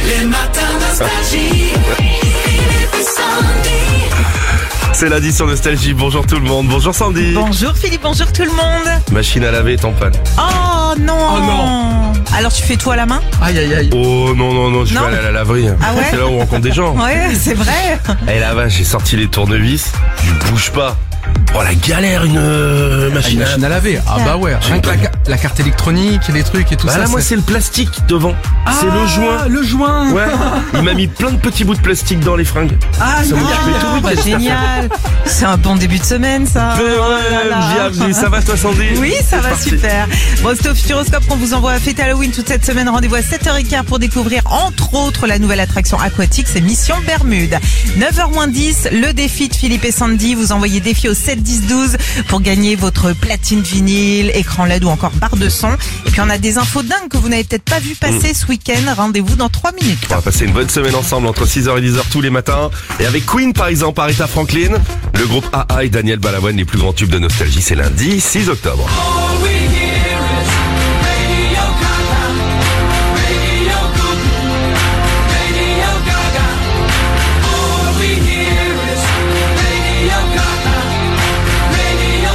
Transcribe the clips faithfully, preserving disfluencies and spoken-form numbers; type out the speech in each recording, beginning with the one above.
Les matins nostalgie. Philippe et Sandy. C'est lundi sur Nostalgie. Bonjour tout le monde. Bonjour Sandy. Bonjour Philippe, bonjour tout le monde. Machine à laver est en panne. Oh non. Oh non. Alors tu fais tout à la main? Aïe aïe aïe. Oh non, non, non, je vais Non. aller à la laverie. Ah ouais? C'est là où on rencontre des gens. Ouais, c'est vrai. Et là-bas, j'ai sorti les tournevis. Je bouge pas. Oh la galère, une euh, Ah, machine une à machine à laver. Ah bah ouais. Rien que la, ca- la carte électronique, les trucs et tout Bah ça. là, moi, c'est- c'est le plastique devant. c'est le joint. Le joint. Ouais. Il m'a mis plein de petits bouts de plastique dans les fringues. Ah, Ça m'occupe aïe, tout le Bah, week-end. génial. C'est un bon début de semaine ça. Mais ouais, Oh là là. bienvenue. Ça va toi Sandy? Oui, ça C'est va parti. super. Bon, c'est au Futuroscope qu'on vous envoie à fête Halloween toute cette semaine. Rendez-vous à sept heures quinze pour découvrir entre autres la nouvelle attraction aquatique, c'est Mission Bermude. neuf heures moins dix, le défi de Philippe et Sandy. Vous envoyez défi au sept dix douze pour gagner votre platine vinyle, écran L E D ou encore barre de son. Et puis on a des infos dingues que vous n'avez peut-être pas vu passer ce week-end. Rendez-vous dans trois minutes. On va passer une bonne semaine ensemble entre six heures et dix heures tous les matins. Et avec Queen par exemple, Aretha Franklin, le groupe A A et Daniel Balavoine, les plus grands tubes de Nostalgie. C'est lundi six octobre. All we hear is Radio Gaga. Radio Gaga. Radio Gaga. All we hear is Radio Gaga. Radio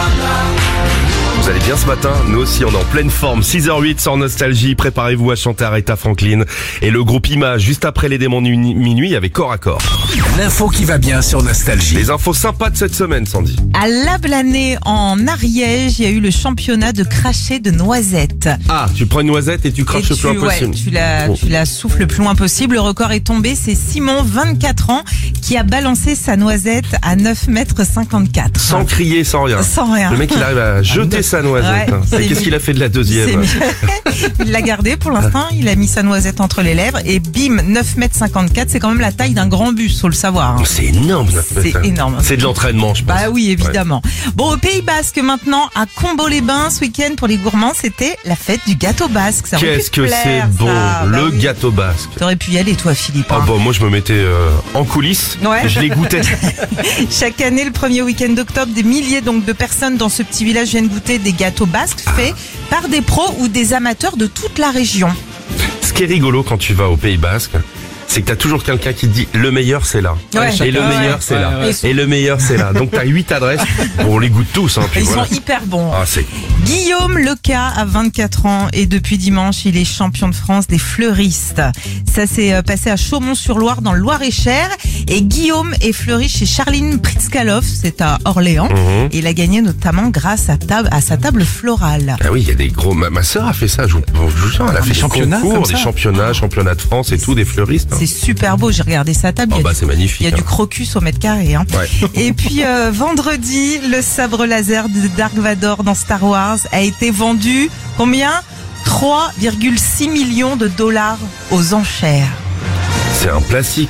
Gaga. Vous allez bien ce matin? Nous aussi, on est en pleine forme. six heures huit sur Nostalgie. Préparez-vous à chanter Aretha Franklin. Et le groupe Image, juste après les démons de minuit, avec Corps à Corps. L'info qui va bien sur Nostalgie. Les infos sympas de cette semaine, Sandy. À La Blanée, en Ariège, il y a eu le championnat de cracher de noisettes. Ah, tu prends une noisette et tu Et craches le tu, plus loin ouais, possible. tu la, Bon. tu la souffles le plus loin possible. Le record est tombé. C'est Simon, vingt-quatre ans, qui a balancé sa noisette à neuf mètres cinquante-quatre. Sans crier, sans rien. Sans rien. Le mec, il arrive à jeter sa noisette. Ouais, hein. c'est Et qu'est-ce mis- qu'il a fait de la C'est deuxième? mis- Il l'a gardé pour l'instant. Il a mis sa noisette entre les lèvres. Et bim, neuf mètres cinquante-quatre. C'est quand même la taille d'un grand bus, faut le savoir. hein. C'est énorme. neuf C'est mètres. énorme. C'est de l'entraînement, je pense. Bah oui, évidemment. Bon, au Pays Basque maintenant, à Combo-les-Bains, ce week-end pour les gourmands, c'était la fête du gâteau basque. Ça aurait pu Qu'est-ce te que plaire, c'est bon, ça. le Bah oui. gâteau basque. T'aurais pu y aller, toi, Philippe. Ah hein. bon, moi je me mettais euh, en coulisses Ouais. et je les goûtais. Chaque année, le premier week-end d'octobre, des milliers donc de personnes dans ce petit village viennent goûter des gâteaux basques faits par des pros ou des amateurs de toute la région. Ce qui est rigolo quand tu vas au Pays Basque, c'est que t'as toujours quelqu'un qui te dit le meilleur c'est là. Ouais. Et le Ouais, meilleur ouais. c'est Ouais, là. ouais. Et le meilleur c'est là. Donc t'as huit adresses. Bon, on les goûte tous, hein. Puis Ils voilà. sont hyper bons. Ah, c'est Guillaume Leca a vingt-quatre ans et depuis dimanche, il est champion de France des fleuristes. Ça s'est euh, passé à Chaumont-sur-Loire dans le Loir-et-Cher. Et Guillaume est fleuriste chez Charline Pritzkalov, c'est à Orléans. Mhm. Et il a gagné notamment grâce à, tab- à sa table florale. Ah oui, il y a des gros. Ma, ma sœur a fait ça. Je vous, je vous jure, elle a fait des championnats concours, comme des ça championnats, championnats de France et tout, des fleuristes. hein. C'est super beau, j'ai regardé sa table. Oh il y a bah du- c'est magnifique. Il y a hein. du crocus au mètre carré. Hein. Ouais. Et puis euh, vendredi, le sabre laser de Dark Vador dans Star Wars a été vendu combien? trois virgule six millions de dollars aux enchères. C'est un classique.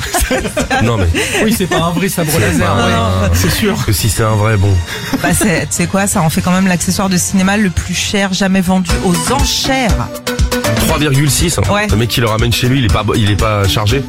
Non mais Oui, c'est pas un vrai sabre C'est laser. pas ouais. un- C'est sûr. que si c'est un vrai, bon. Bah c'est, tu sais quoi, ça en fait quand même l'accessoire de cinéma le plus cher jamais vendu aux enchères. trois virgule six. hein. Ouais. Le mec qui le ramène chez lui, il est pas, il est pas chargé.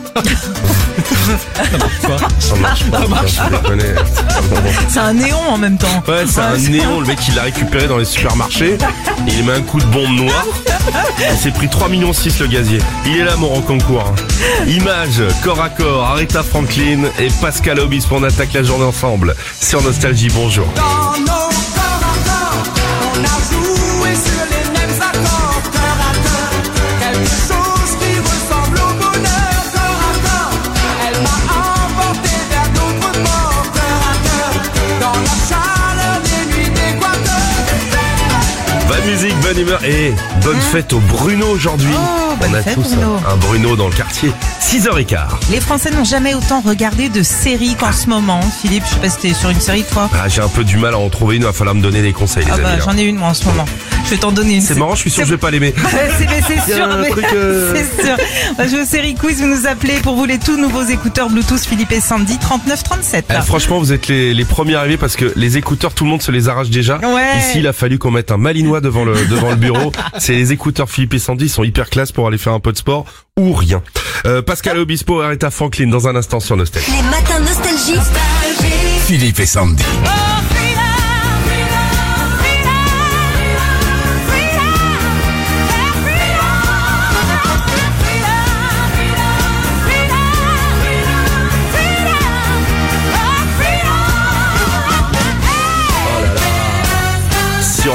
Ça marche pas. Je déconne. C'est un néon en même temps. Ouais, c'est un Ouais, néon, le mec il l'a récupéré dans les supermarchés, il met un coup de bombe noire, il s'est pris trois virgule six millions le gazier. Il est là mon concours. Image, corps à corps, Aretha Franklin et Pascal Obispo, on attaque la journée ensemble sur Nostalgie, bonjour. Dans nos corps à corps, on a joué sur les mêmes accords. Cœur à cœur, quelque chose qui ressemble au bonheur. Corps à corps, elle m'a emporté vers d'autres ports. Cœur à cœur, dans la chaleur des nuits d'Équateur. Bonne musique, bonne humeur et bonne fête au Bruno aujourd'hui. Oh, bonne on a fête, tous Bruno. un, un Bruno dans le quartier. six heures quinze. Les Français n'ont jamais autant regardé de séries qu'en ce moment. Philippe, je sais pas si t'es sur une série toi. Ah, j'ai un peu du mal à en trouver une, il va falloir me donner des conseils les Ah bah amis. là. j'en ai une moi en ce moment. Je vais t'en donner une. C'est marrant, je suis sûr que je vais pas l'aimer. C'est, mais c'est Il y a sûr, un mais- truc, euh, c'est sûr. On va jouer aux séries quiz, vous nous appelez pour vous les tout nouveaux écouteurs Bluetooth Philippe et Sandy, trente-neuf trente-sept. Eh, franchement, vous êtes les, les premiers arrivés parce que les écouteurs, tout le monde se les arrache déjà. Ouais. Ici, il a fallu qu'on mette un malinois devant le, devant le bureau. C'est les écouteurs Philippe et Sandy, ils sont hyper classe pour aller faire un peu de sport ou rien. Euh, Pascal Obispo, Aretha Franklin dans un instant sur Nostalgie. Les matins nostalgie. Philippe et Sandy.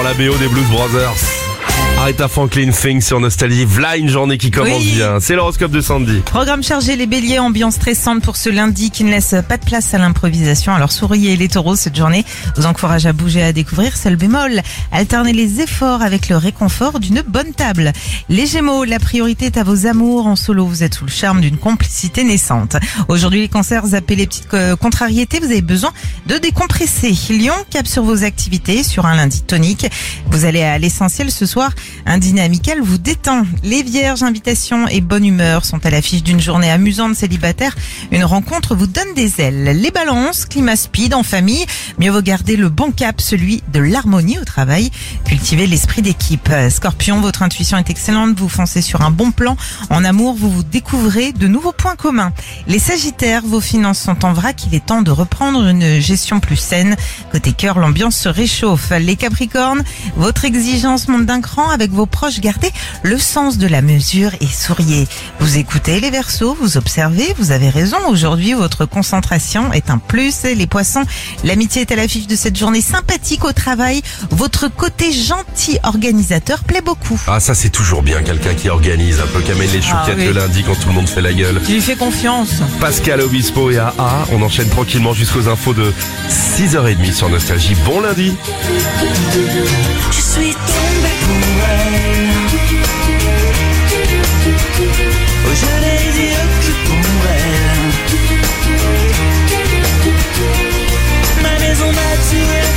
la B O des Blues Brothers. Aretha Franklin, Things sur Nostalgie. V'là une journée qui commence Oui. bien. C'est l'horoscope de Sandy. Programme chargé, les béliers, ambiance stressante pour ce lundi qui ne laisse pas de place à l'improvisation. Alors souriez les taureaux, cette journée vous encourage à bouger, à découvrir. Seul bémol, alternez les efforts avec le réconfort d'une bonne table. Les gémeaux, la priorité est à vos amours. En solo, vous êtes sous le charme d'une complicité naissante. Aujourd'hui, les cancers, zappez les petites euh, contrariétés. Vous avez besoin de décompresser. Lion, cap sur vos activités sur un lundi tonique. Vous allez à l'essentiel ce soir. Un dîner amical vous détend. Les vierges, invitation et bonne humeur sont à l'affiche d'une journée amusante célibataire. Une rencontre vous donne des ailes. Les balances, climat speed en famille. Mieux vaut garder le bon cap, celui de l'harmonie au travail. Cultivez l'esprit d'équipe. Scorpion, votre intuition est excellente. Vous foncez sur un bon plan. En amour, vous vous découvrez de nouveaux points communs. Les sagittaires, vos finances sont en vrac. Il est temps de reprendre une gestion plus saine. Côté cœur, l'ambiance se réchauffe. Les capricornes, votre exigence monte d'un cran. Avec vos proches, gardez le sens de la mesure et souriez. Vous écoutez les Verseaux, vous observez, vous avez raison. Aujourd'hui, votre concentration est un plus. Les poissons, l'amitié est à l'affiche de cette journée sympathique au travail. Votre côté gentil organisateur plaît beaucoup. Ah, ça c'est toujours bien, quelqu'un qui organise un peu, qui amène les chouquettes Ah, oui. le lundi quand tout le monde fait la gueule. Tu lui fais confiance. Pascal Obispo et A A, on enchaîne tranquillement jusqu'aux infos de six heures trente sur Nostalgie. Bon lundi. Je suis tombé pour elle. Oh, je n'ai dit que pour elle. Ma maison naturelle.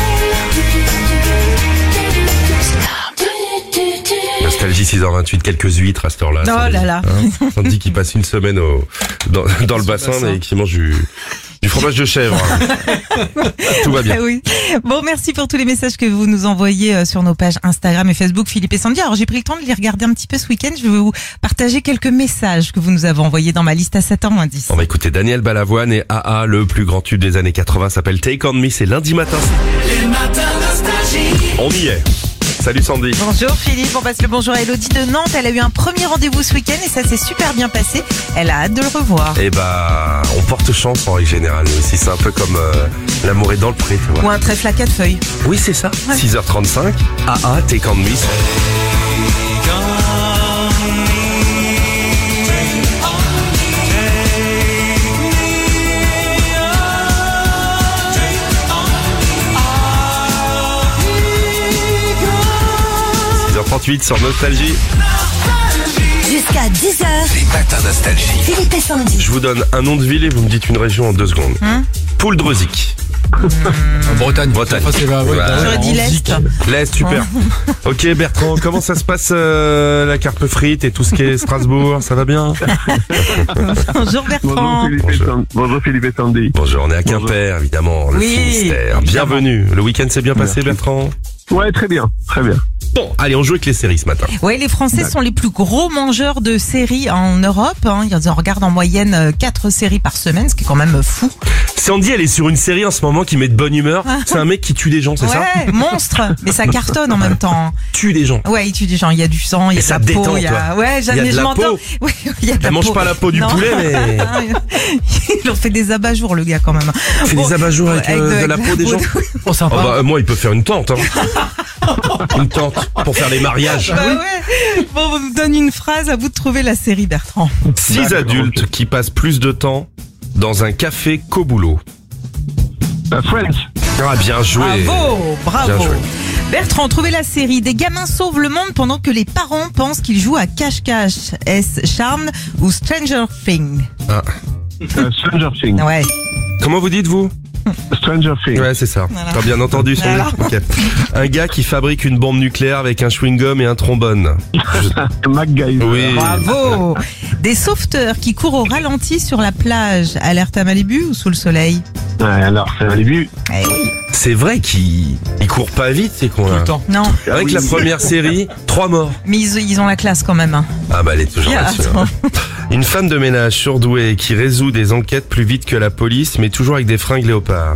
Nostalgie six heures vingt-huit, quelques huîtres à cette heure-là. Oh Sandy. là là. Hein, Sandy qui passe une semaine au, dans, dans le bassin, bassin. et qui mange du, du fromage de chèvre. Tout va bien. Ah oui. Bon, merci pour tous les messages que vous nous envoyez euh, sur nos pages Instagram et Facebook, Philippe et Sandy. Alors, j'ai pris le temps de les regarder un petit peu ce week-end. Je vais vous partager quelques messages que vous nous avez envoyés dans ma liste à sept heures moins dix. On va écouter Daniel Balavoine et A A, le plus grand tube des années quatre-vingts, s'appelle Take On Me, c'est lundi matin. Les matins nostalgie. On y est. Salut Sandy. Bonjour Philippe, on passe le bonjour à Elodie de Nantes. Elle a eu un premier rendez-vous ce week-end et ça s'est super bien passé. Elle a hâte de le revoir. Eh bah, on porte chance en règle générale, nous aussi. C'est un peu comme euh, l'amour est dans le pré, tu Ou vois. un trèfle à quatre feuilles. Oui, c'est ça. Ouais. six heures trente-cinq, A A, Take On Me. six heures trente-huit sur Nostalgie. Jusqu'à dix heures, Les matins Nostalgie. Philippe et Sandy. Je vous donne un nom de ville et vous me dites une région en deux secondes. Hein Pouldreuzic. En Bretagne. Bretagne. Enfin, c'est là, ouais, Ouais. bah, J'aurais dit en l'Est. Zik. L'Est, super. Ok Bertrand, comment ça se passe euh, la carpe frite et tout ce qui est Strasbourg, ça va bien? Bonjour Bertrand. Bonjour Philippe, et Sandy. Bonjour Philippe et Sandy. Bonjour, on est à Quimper, évidemment, le Oui, Finistère. évidemment. Bienvenue. Le week-end s'est bien passé, Bertrand? Ouais, très bien, très bien. Bon, allez, on joue avec les séries ce matin. Ouais, les Français sont les plus gros mangeurs de séries en Europe. Hein. Ils en regardent en moyenne quatre séries par semaine, ce qui est quand même fou. Sandy, elle est sur une série en ce moment qui met de bonne humeur. C'est un mec qui tue des gens, c'est ça? Ouais, monstre. Mais ça cartonne en même temps. Tue des gens. Ouais, il tue des gens. Il y a du sang, il y a Et de ça la peau. détend, il y a... toi. Ouais, Il y a jamais de je la m'entends. peau. Oui, il y a de la Elle mange peau. pas la peau du Non. poulet, mais Il en fait des abat-jours, le gars, quand même. il fait des abat-jours avec, euh, de la peau des gens. Oh, sympa. Oh, bah, moi, il peut faire une tente. Hein. Une tente pour faire les mariages. Bah ouais. Bon, on vous donne une phrase, à vous de trouver la série, Bertrand. Six D'accord, adultes ok. qui passent plus de temps dans un café qu'au boulot. Euh, Friends. Ah, bien joué. Bravo, bravo. Bien joué. Bertrand, trouvez la série. Des gamins sauvent le monde pendant que les parents pensent qu'ils jouent à cache-cache. Est-ce Charmed ou Stranger Things? Ah. Euh, Stranger Things. Ouais. Comment vous dites, vous? Stranger Things. Ouais, c'est ça. Voilà. T'as bien entendu son Voilà. Ok. Un gars qui fabrique une bombe nucléaire avec un chewing-gum et un trombone. MacGyver. Oui. Bravo. Des sauveteurs qui courent au ralenti sur la plage. Alerte à Malibu ou sous le soleil? Ouais, alors, c'est un début. Eh oui. C'est vrai qu'il il court pas vite, c'est con. Tout Là. le temps. Non, Avec la première série, trois morts. mais ils, ils ont la classe quand même. Hein. Ah bah elle est toujours Yeah, là-dessus. attends. hein. Une femme de ménage surdouée qui résout des enquêtes plus vite que la police, mais toujours avec des fringues léopard.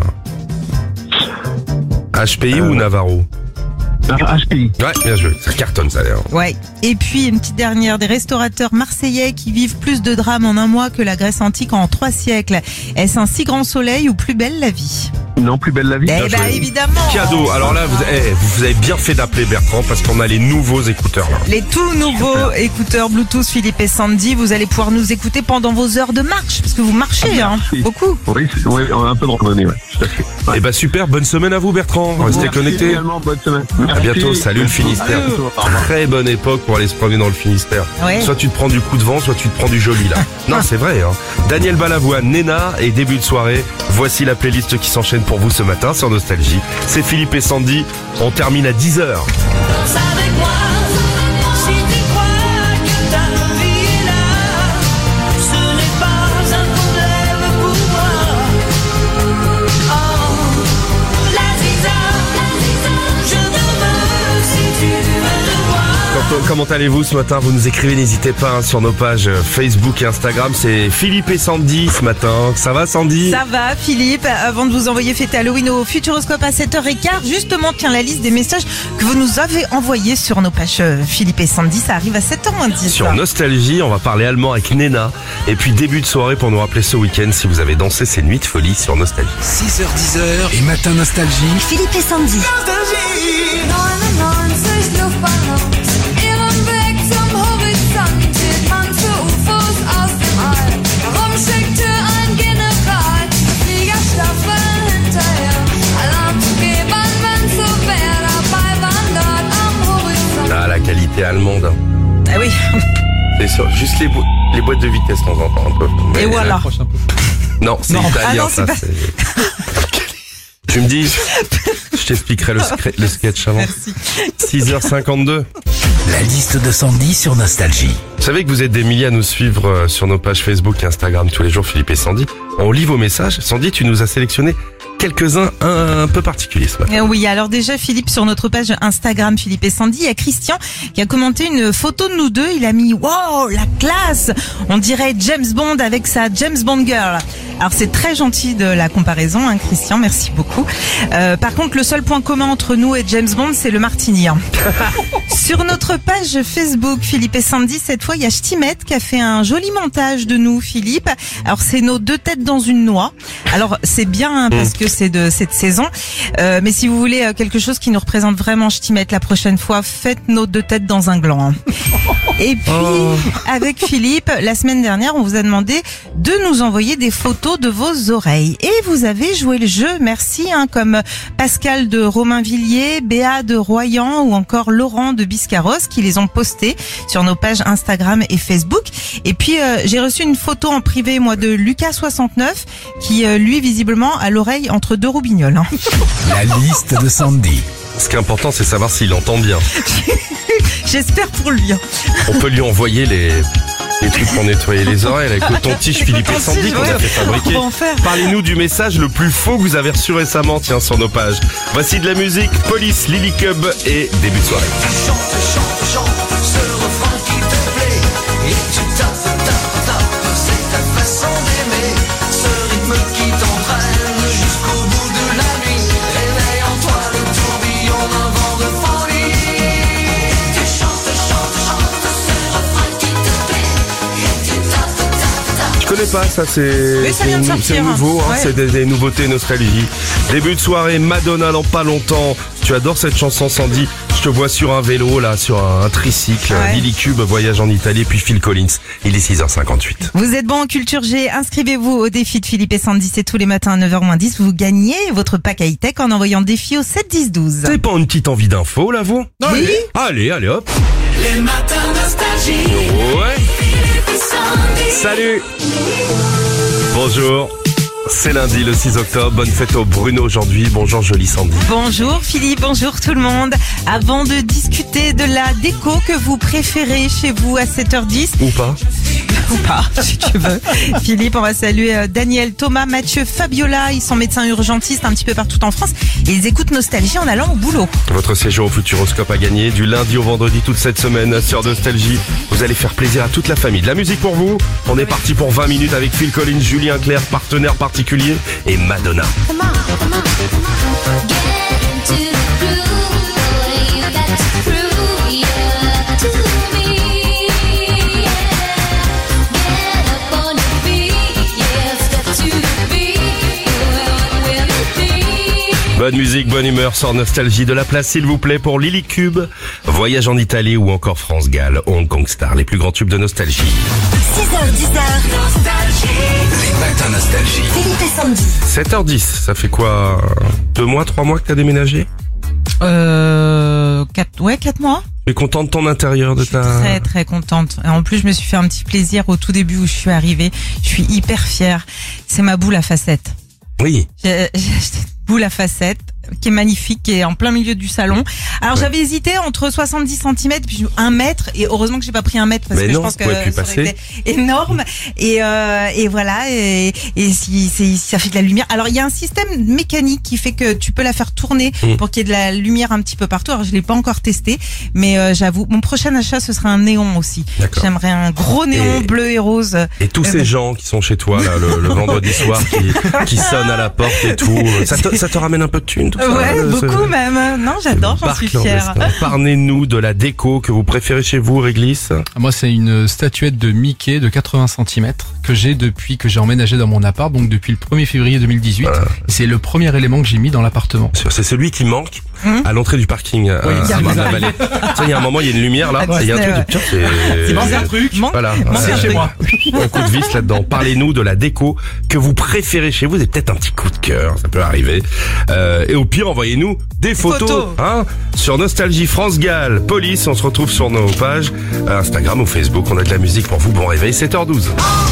H P I ou Navarro? Ah, H P I. Ouais, bien joué. Ça cartonne ça d'ailleurs. Ouais. Et puis une petite dernière, des restaurateurs marseillais qui vivent plus de drames en un mois que la Grèce antique en trois siècles. Est-ce un si grand soleil ou plus belle la vie? Non, plus belle la vie. Eh Bien bah joué. évidemment. Cadeau. Alors là, vous, eh, vous avez bien fait d'appeler Bertrand parce qu'on a les nouveaux écouteurs là. Les tout nouveaux écouteurs Bluetooth Philippe et Sandy, vous allez pouvoir nous écouter pendant vos heures de marche, parce que vous marchez, hein, Merci. beaucoup. Oui, c'est- oui, on a un peu de randonnée, ouais, tout à fait. Ouais. Eh bah super, bonne semaine à vous Bertrand. Restez Merci connectés. également, bonne semaine. À Merci. bientôt, salut le Finistère. À bientôt, au revoir. Très bonne époque pour aller se promener dans le Finistère. Ouais. Soit tu te prends du coup de vent, soit tu te prends du joli là. Non, c'est vrai. Hein. Daniel Balavoine, Nena et début de soirée. Voici la playlist qui s'enchaîne pour vous ce matin sur Nostalgie. C'est Philippe et Sandy. On termine à dix heures. Danse avec moi, si tu crois que ta vie est là, ce n'est pas un problème pour moi. Oh, la ziza, je te veux si tu veux voir. Quand- Comment allez-vous ce matin? Vous nous écrivez, n'hésitez pas hein, sur nos pages Facebook et Instagram. C'est Philippe et Sandy ce matin. Ça va Sandy? Ça va Philippe, avant de vous envoyer fêter Halloween au Futuroscope à sept heures quinze, justement tiens la liste des messages que vous nous avez envoyés sur nos pages euh, Philippe et Sandy, ça arrive à sept heures moins dix. Sur Nostalgie, on va parler allemand avec Nena. Et puis début de soirée pour nous rappeler ce week-end si vous avez dansé ces nuits de folie sur Nostalgie. six heures dix heures et Matin Nostalgie. Philippe et Sandy. neunundneunzig Luftballons, ihrem Weg zum Horizont, hielt man für U F Os aus dem All. Warum schickte ein General Fliegerstaffeln hinterher? Alarm zu geben, wenn's so wär, dabei waren dort am Horizont. Ah, la qualité allemande. Ah oui, C'est ça, juste les, bo- les boîtes de vitesse de temps en temps un peu. Mais- et voilà. Approche un peu. Non, c'est Non. italien Ah non, ça. c'est pas- c'est- Tu me dis, je t'expliquerai le, scre- le sketch avant. Merci. six heures cinquante-deux. La liste de Sandy sur Nostalgie. Vous savez que vous êtes des milliers à nous suivre euh, sur nos pages Facebook et Instagram tous les jours, Philippe et Sandy. On lit vos messages. Sandy, tu nous as sélectionné quelques-uns un, un peu particuliers ce matin. Euh, Oui, alors déjà Philippe, sur notre page Instagram Philippe et Sandy, il y a Christian qui a commenté une photo de nous deux. Il a mis wow, la classe. On dirait James Bond avec sa James Bond girl. Alors c'est très gentil de la comparaison, hein, Christian, merci beaucoup. Euh, par contre, le seul point commun entre nous et James Bond, c'est le martini. Hein. Sur notre page Facebook Philippe et Sandy, cette fois il y a Ch'timette qui a fait un joli montage de nous, Philippe. Alors c'est nos deux têtes dans une noix. Alors c'est bien hein, parce que c'est de cette saison. Euh, mais si vous voulez euh, quelque chose qui nous représente vraiment Ch'timette la prochaine fois, faites nos deux têtes dans un gland. hein. Et puis avec Philippe, la semaine dernière, on vous a demandé de nous envoyer des photos de vos oreilles. Et vous avez joué le jeu, merci, hein, comme Pascal de Romainvilliers, Béa de Royan ou encore Laurent de Biscarrosse qui les ont postés sur nos pages Instagram et Facebook. Et puis euh, j'ai reçu une photo en privé, moi, de Lucas soixante-neuf qui, euh, lui, visiblement, a l'oreille entre deux roubignoles. Hein. La liste de Sandy. Ce qui est important, c'est savoir s'il entend bien. J'espère pour lui. hein. On peut lui envoyer les, les trucs pour nettoyer les oreilles avec le coton-tige Philippe et Sandy qu'on a Ouais, fait fabriquer. on va en faire. Parlez-nous du message le plus faux que vous avez reçu récemment, tiens, sur nos pages. Voici de la musique, Police, Lily Cub et début de soirée. Chante, chante, chante, ce refrain qui te plaît. Et tu tapes, tapes, tapes, c'est ta façon d'aimer. Ce rythme qui t'entraîne jusqu'au bout de la nuit. Réveille en toi le tourbillon d'un vent de folie. Tu chantes, chantes, chantes, ce refrain qui te plaît. Et tu tapes, tapes, tapes. Je connais pas, ça c'est Mais ça c'est vient de nou- sortir, c'est nouveau, hein, ouais. c'est des, des nouveautés nostalgie. Début de soirée, Madonna dans pas longtemps. Tu adores cette chanson Sandy. Je te vois sur un vélo là, sur un, un tricycle. Ouais. Lily Cube, voyage en Italie, puis Phil Collins. Il est six heures cinquante-huit. Vous êtes bon en culture G, inscrivez-vous au défi de Philippe et Sandy, c'est tous les matins à neuf heures moins dix. Vous gagnez votre pack high-tech en envoyant défi au sept dix douze. Vous avez pas une petite envie d'info là, vous? Oui. Allez, allez hop. Les matins nostalgie. Ouais. Philippe et Sandy. Salut. Bonjour. C'est lundi le six octobre. Bonne fête au Bruno aujourd'hui. Bonjour jolie Sandy. Bonjour Philippe, bonjour tout le monde. Avant de discuter de la déco que vous préférez chez vous à sept heures dix, Ou pas? ou pas, si tu veux. Philippe, on va saluer euh, Daniel, Thomas, Mathieu, Fabiola. Ils sont médecins urgentistes un petit peu partout en France. Et ils écoutent Nostalgie en allant au boulot. Votre séjour au Futuroscope a gagné du lundi au vendredi toute cette semaine sur Nostalgie. Vous allez faire plaisir à toute la famille. De la musique pour vous. On est parti pour vingt minutes avec Phil Collins, Julien Clerc, partenaire particulier, et Madonna. Come on, come on, come on. Get into the groove, boy, you got to prove your love to me. Yeah. Get up on your feet, yeah, step to the beat. You're what we're meant to be. Bonne musique, bonne humeur, sans nostalgie. De la place, s'il vous plaît, pour Lily Cube, Voyage en Italie ou encore France Gall, Hong Kong Star, les plus grands tubes de nostalgie. six heures dix Les matins nostalgie. Philippe et Sandy. sept heures dix, ça fait quoi? Deux mois, trois mois que t'as déménagé? Euh, quatre, ouais, quatre mois. Tu es content de ton intérieur, de Je suis ta... très très contente. Et en plus, je me suis fait un petit plaisir au tout début où je suis arrivée. Je suis hyper fière. C'est ma boule à facettes. Oui. J'ai j'ai acheté une boule à facettes qui est magnifique, qui est en plein milieu du salon. Alors Ouais. j'avais hésité entre soixante-dix centimètres puis un mètre, et heureusement que j'ai pas pris un mètre parce Mais que non, je pense vous que pouvez plus ça aurait passer. été énorme. Et, euh, et voilà, et, et si, c'est- ça fait de la lumière. Alors il y a un système mécanique qui fait que tu peux la faire tourner Mmh. pour qu'il y ait de la lumière un petit peu partout. Alors je l'ai pas encore testé, mais euh, j'avoue, mon prochain achat ce sera un néon aussi. D'accord. J'aimerais un gros néon Et- bleu et rose. Et tous Euh, ces bah. gens qui sont chez toi, là, le, le vendredi soir, qui, qui sonnent à la porte et tout, ça te, ça te ramène un peu de thunes, tout ça? Ouais, là, beaucoup ce- même. Non, j'adore, j'en Barque suis fière. clandestin. Parlez-nous de la déco que vous préférez chez vous, Réglisse. Moi, c'est une statuette de Mickey de quatre-vingts centimètres que j'ai depuis que j'ai emménagé dans mon appart, donc depuis le premier février deux mille dix-huit. Voilà. Et c'est le premier élément que j'ai mis dans l'appartement. C'est celui qui manque Hum. à l'entrée du parking euh, Oui, à c'est Marne-la-Vallée. Tu sais, il y a un moment, il y a une lumière là, Ah, et il y a un ouais. truc, tiens, c'est... manque un truc. Manque- Voilà, manque ouais. un chez truc. moi. Un coup de vis là-dedans. Parlez-nous de la déco que vous préférez chez vous. Et peut-être un petit coup de cœur, ça peut arriver. Euh, et au pire, envoyez-nous des photos, Photos. hein, sur Nostalgie France Gall, Police. On se retrouve sur nos pages euh, Instagram ou Facebook. On a de la musique pour vous. Bon réveil, sept heures douze.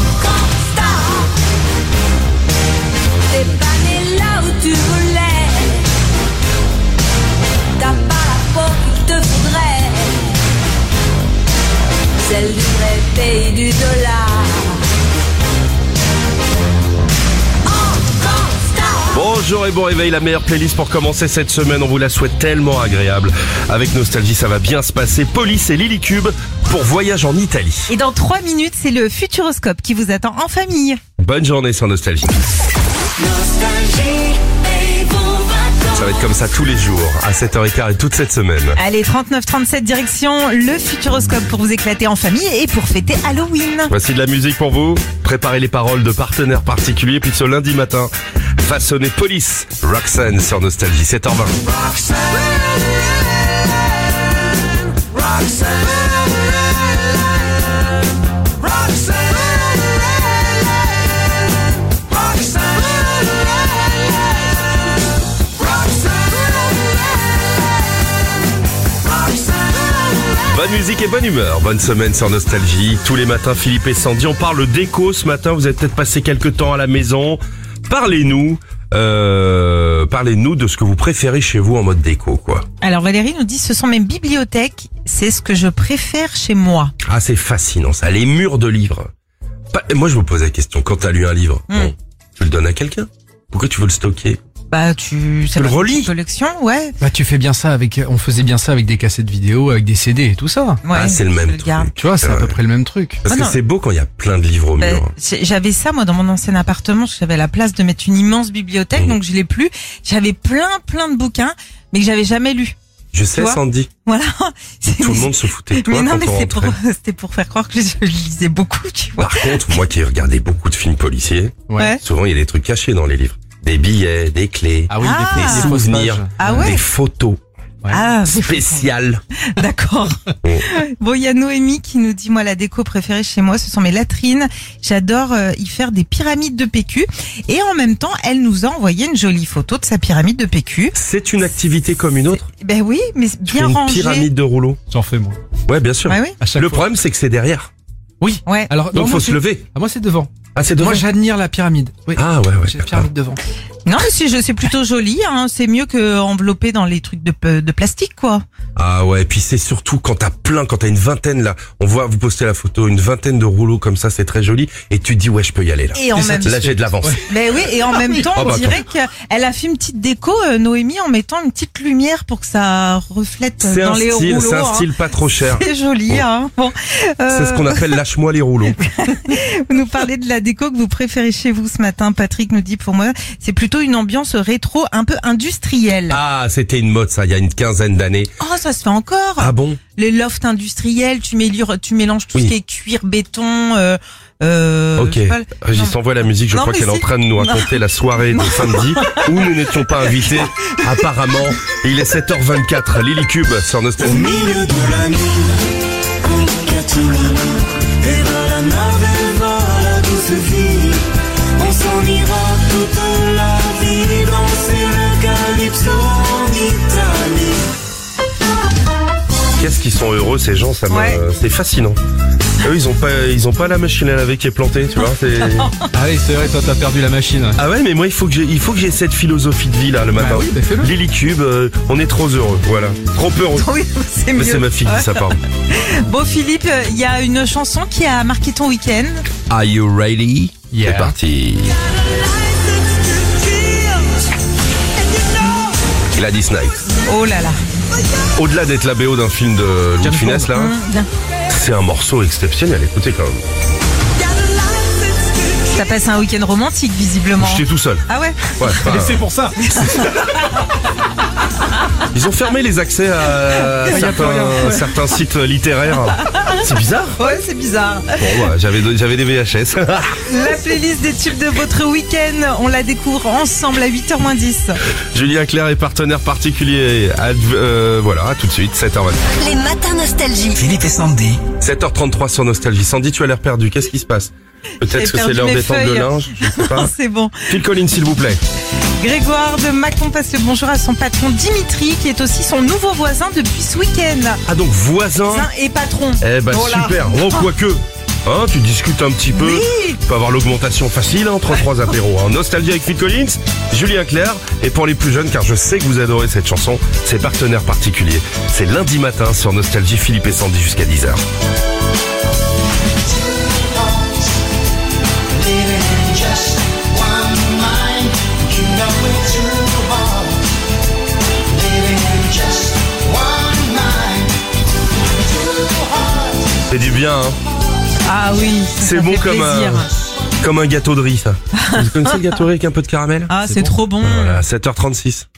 T'es pas né là où tu voulais. T'as pas la peau qu'il te faudrait. Celle du vrai pays du dollar. Encore star. Bonjour et bon réveil, la meilleure playlist pour commencer cette semaine. On vous la souhaite tellement agréable. Avec Nostalgie, ça va bien se passer. Police et Lily Cube pour Voyage en Italie. Et dans trois minutes, c'est le Futuroscope qui vous attend en famille. Bonne journée sur Nostalgie. Ça va être comme ça tous les jours, à sept heures quinze et toute cette semaine. Allez, trente-neuf trente-sept direction le Futuroscope pour vous éclater en famille et pour fêter Halloween. Voici de la musique pour vous. Préparez les paroles de partenaires particuliers. Puis ce lundi matin, façonnez Police, Roxanne sur Nostalgie, sept heures vingt. Bonne musique et bonne humeur, bonne semaine sur Nostalgie. Tous les matins, Philippe et Sandy, on parle déco ce matin. Vous avez peut-être passé quelques temps à la maison. Parlez-nous, euh, parlez-nous de ce que vous préférez chez vous en mode déco, quoi. Alors Valérie nous dit, ce sont mes bibliothèques, c'est ce que je préfère chez moi. Ah, c'est fascinant ça, les murs de livres. Pas- Moi, je me pose la question, quand t'as lu un livre, Hmm. bon, tu le donnes à quelqu'un? Pourquoi tu veux le stocker? Bah tu, ça le va être relis. une collection, ouais. Bah, tu fais bien ça avec, on faisait bien ça avec des cassettes vidéo, avec des C D et tout ça. Ouais, Ah, c'est le je même le garde. truc. Tu vois, c'est à Ouais. peu près le même truc. Parce Ah que non. c'est beau quand il y a plein de livres au Euh, mur. j'ai- J'avais ça moi dans mon ancien appartement, parce que j'avais la place de mettre une immense bibliothèque, Mmh. donc je l'ai plus. J'avais plein plein de bouquins, mais que j'avais jamais lus. Je sais, vois Sandy, Voilà. tout le monde se foutait de toi Mais non, quand mais on c'est pour, rentrait. c'était pour faire croire que je, je lisais beaucoup, tu vois. Par contre, moi qui ai regardé beaucoup de films policiers, Ouais. souvent il y a des trucs cachés dans les livres. Des billets, des clés, Ah oui, Ah. des, des des fausses souvenirs, pages. Ah ouais. des photos Ouais. Ah, spéciales. d'accord. Bon, il y a Noémie qui nous dit, moi, la déco préférée chez moi, ce sont mes latrines. J'adore euh, y faire des pyramides de P Q. Et en même temps, elle nous a envoyé une jolie photo de sa pyramide de P Q. C'est une activité comme une autre. Ben oui, mais Tu fais bien une rangée. pyramide de rouleaux. J'en fais moi. Ouais, bien sûr. Ouais, oui. À chaque Le fois. problème, c'est que c'est derrière. Oui. Ouais. Alors, Donc non, faut moi, se c'est- lever. Ah, moi, c'est devant. Ah, c'est devant. Moi, j'admire la pyramide. Oui. Ah ouais, ouais. J'ai la pyramide devant. Non, mais c'est, je- c'est plutôt joli, hein. C'est mieux que enveloppé dans les trucs de, pe- de plastique, quoi. Ah ouais, puis c'est surtout quand t'as plein, quand t'as une vingtaine là, on voit, vous postez la photo, une vingtaine de rouleaux comme ça, c'est très joli, et tu te dis ouais, je peux y aller là. Et en Et même Là, j'ai de l'avance. Ben oui, et en même temps, Ah bah, on dirait qu'elle a fait une petite déco, euh, Noémie, en mettant une petite lumière pour que ça reflète C'est dans un les style, rouleaux. c'est un hein. style pas trop cher. C'est joli, hein. Bon. Euh, C'est ce qu'on appelle lâche-moi les rouleaux. Vous nous parlez de la déco que vous préférez chez vous ce matin. Patrick nous dit, pour moi, c'est plutôt une ambiance rétro, un peu industrielle. Ah, c'était une mode ça, il y a une quinzaine d'années. Oh, ça se fait encore. Ah bon? Les lofts industriels, tu, mélures, tu mélanges tout Oui. ce qui est cuir, béton, euh, Euh, Ok, je sais pas, le- Régis envoie la musique, je Non, crois mais qu'elle est si. en train de nous raconter la soirée de samedi où nous n'étions pas invités, apparemment. Il est sept heures vingt-quatre, Lily Cube sur Nostalgie. milieu de la nuit, Catherine, et dans la merveille va la douce vie. On s'en ira toute la vie, danser le calypso en Italie. Qu'est-ce qu'ils sont heureux ces gens, ça me... Ouais. c'est fascinant. Eux, ils ont pas, ils ont pas la machine à laver qui est plantée, tu vois. c'est- Ah oui, c'est vrai, toi t'as perdu la machine. Ah ouais, mais moi il faut que j'ai, il faut que j'ai cette philosophie de vie là le matin. Bah oui, bah fais-le. Lily Cube, euh, on est trop heureux, voilà, trop heureux. Oui, c'est mieux. Mais c'est ma fille qui dit ça, pardon. Bon Philippe, il y a une chanson qui a marqué ton week-end. Are you ready? Yeah. C'est parti. Gladys Knight. Oh là là. Au-delà d'être la B O d'un film de Louis de Jeanne Funès là, Hum, bien. c'est un morceau exceptionnel. Écoutez quand même. T'as passé un week-end romantique visiblement. J'étais tout seul. Ah ouais. Ouais, enfin, pour ça. ils ont fermé les accès à y a certains, plus rien, ouais. certains sites littéraires. C'est bizarre. Ouais, c'est bizarre. Bon, ouais, j'avais j'avais des V H S. La playlist des tubes de votre week-end, on la découvre ensemble à huit heures moins dix. Julien Clerc est partenaire particulier. Adv- euh, voilà, à tout de suite, sept heures vingt. Les matins nostalgie. Philippe et Sandy. sept heures trente-trois sur Nostalgie. Sandy, tu as l'air perdu. Qu'est-ce qui se passe? J'ai Peut-être que c'est perdu l'heure mes des tentes de feuilles. linge. Je sais pas. C'est bon. Phil Collins, s'il vous plaît. Grégoire de Mâcon passe le bonjour à son patron Dimitri, qui est aussi son nouveau voisin depuis ce week-end. Ah, donc voisin. Voisin et patron. Eh ben, Voilà. super. Oh, quoique. Hein, tu discutes un petit peu. Oui. Tu peux avoir l'augmentation facile, hein, entre trois apéros. Hein. Nostalgie avec Phil Collins, Julien Clerc. Et pour les plus jeunes, car je sais que vous adorez cette chanson, c'est partenaire particulier. C'est lundi matin sur Nostalgie, Philippe et Sandy jusqu'à dix heures. C'est du bien, hein. Ah oui, ça C'est fait bon comme plaisir. un, comme un gâteau de riz, ça. Vous connaissez le gâteau de riz avec un peu de caramel? Ah, c'est trop bon. Voilà, sept heures trente-six.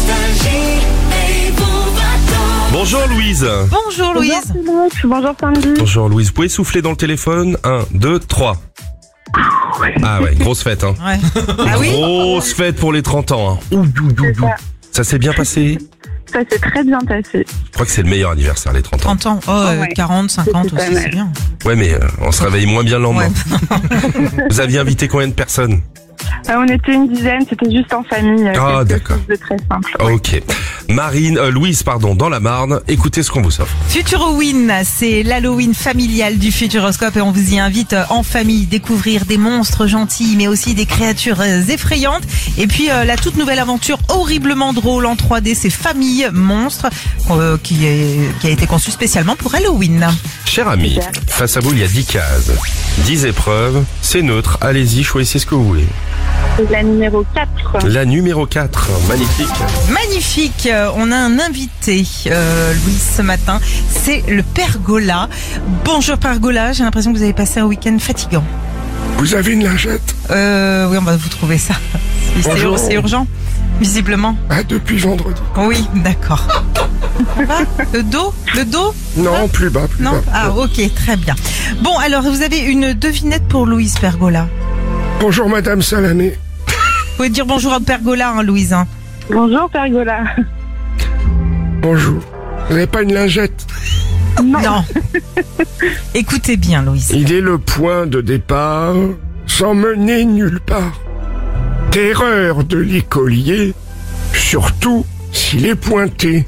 Bonjour Louise. Bonjour Louise. Bonjour Philippe, bonjour Sandy. Bonjour Louise. Vous pouvez souffler dans le téléphone? un, deux, trois. Ah ouais, grosse fête, hein. Ouais. Ah oui. Grosse fête pour les trente ans, hein. Ouh, dou, dou, dou. Ça s'est bien passé? Ça s'est très bien passé. Je crois que c'est le meilleur anniversaire, les trente ans. trente ans. Oh, euh, Ouais. quarante, cinquante C'était pas aussi, mal. c'est bien. Ouais, mais euh, on se réveille moins bien le lendemain. Ouais. Vous aviez invité combien de personnes? Euh, on était une dizaine, c'était juste en famille. euh, Ah, quelque d'accord. chose de très simple. Ok. Marine, euh, Louise, pardon, dans la Marne. Écoutez ce qu'on vous offre. Futurowin, c'est l'Halloween familial du Futuroscope et on vous y invite euh, en famille découvrir des monstres gentils mais aussi des créatures euh, effrayantes. Et puis euh, la toute nouvelle aventure horriblement drôle en trois D, c'est Famille Monstre euh, qui, est, qui a été conçue spécialement pour Halloween. Cher ami, Super. face à vous, il y a dix cases, dix épreuves. C'est neutre. Allez-y, choisissez ce que vous voulez. C'est la numéro quatre. La numéro quatre, magnifique. Magnifique, euh, on a un invité, euh, Louis, ce matin, c'est le Pergola. Bonjour Pergola, j'ai l'impression que vous avez passé un week-end fatigant. Vous avez une lingette? Euh, oui, on va vous trouver ça. C'est Bonjour. c'est urgent, visiblement. Ah, depuis vendredi. Oui, d'accord. Ça va? Le dos? Le dos? Non, plus bas, plus Non? bas. Ah, ok, très bien. Bon, alors, vous avez une devinette pour Louise Pergola. Bonjour Madame Salamé. Vous pouvez dire bonjour à Pergola, hein, Louise. hein. Bonjour Pergola. Bonjour. Vous n'avez pas une lingette? Non. Non. Écoutez bien, Louise. Il est le point de départ, sans mener nulle part. Terreur de l'écolier, surtout s'il est pointé.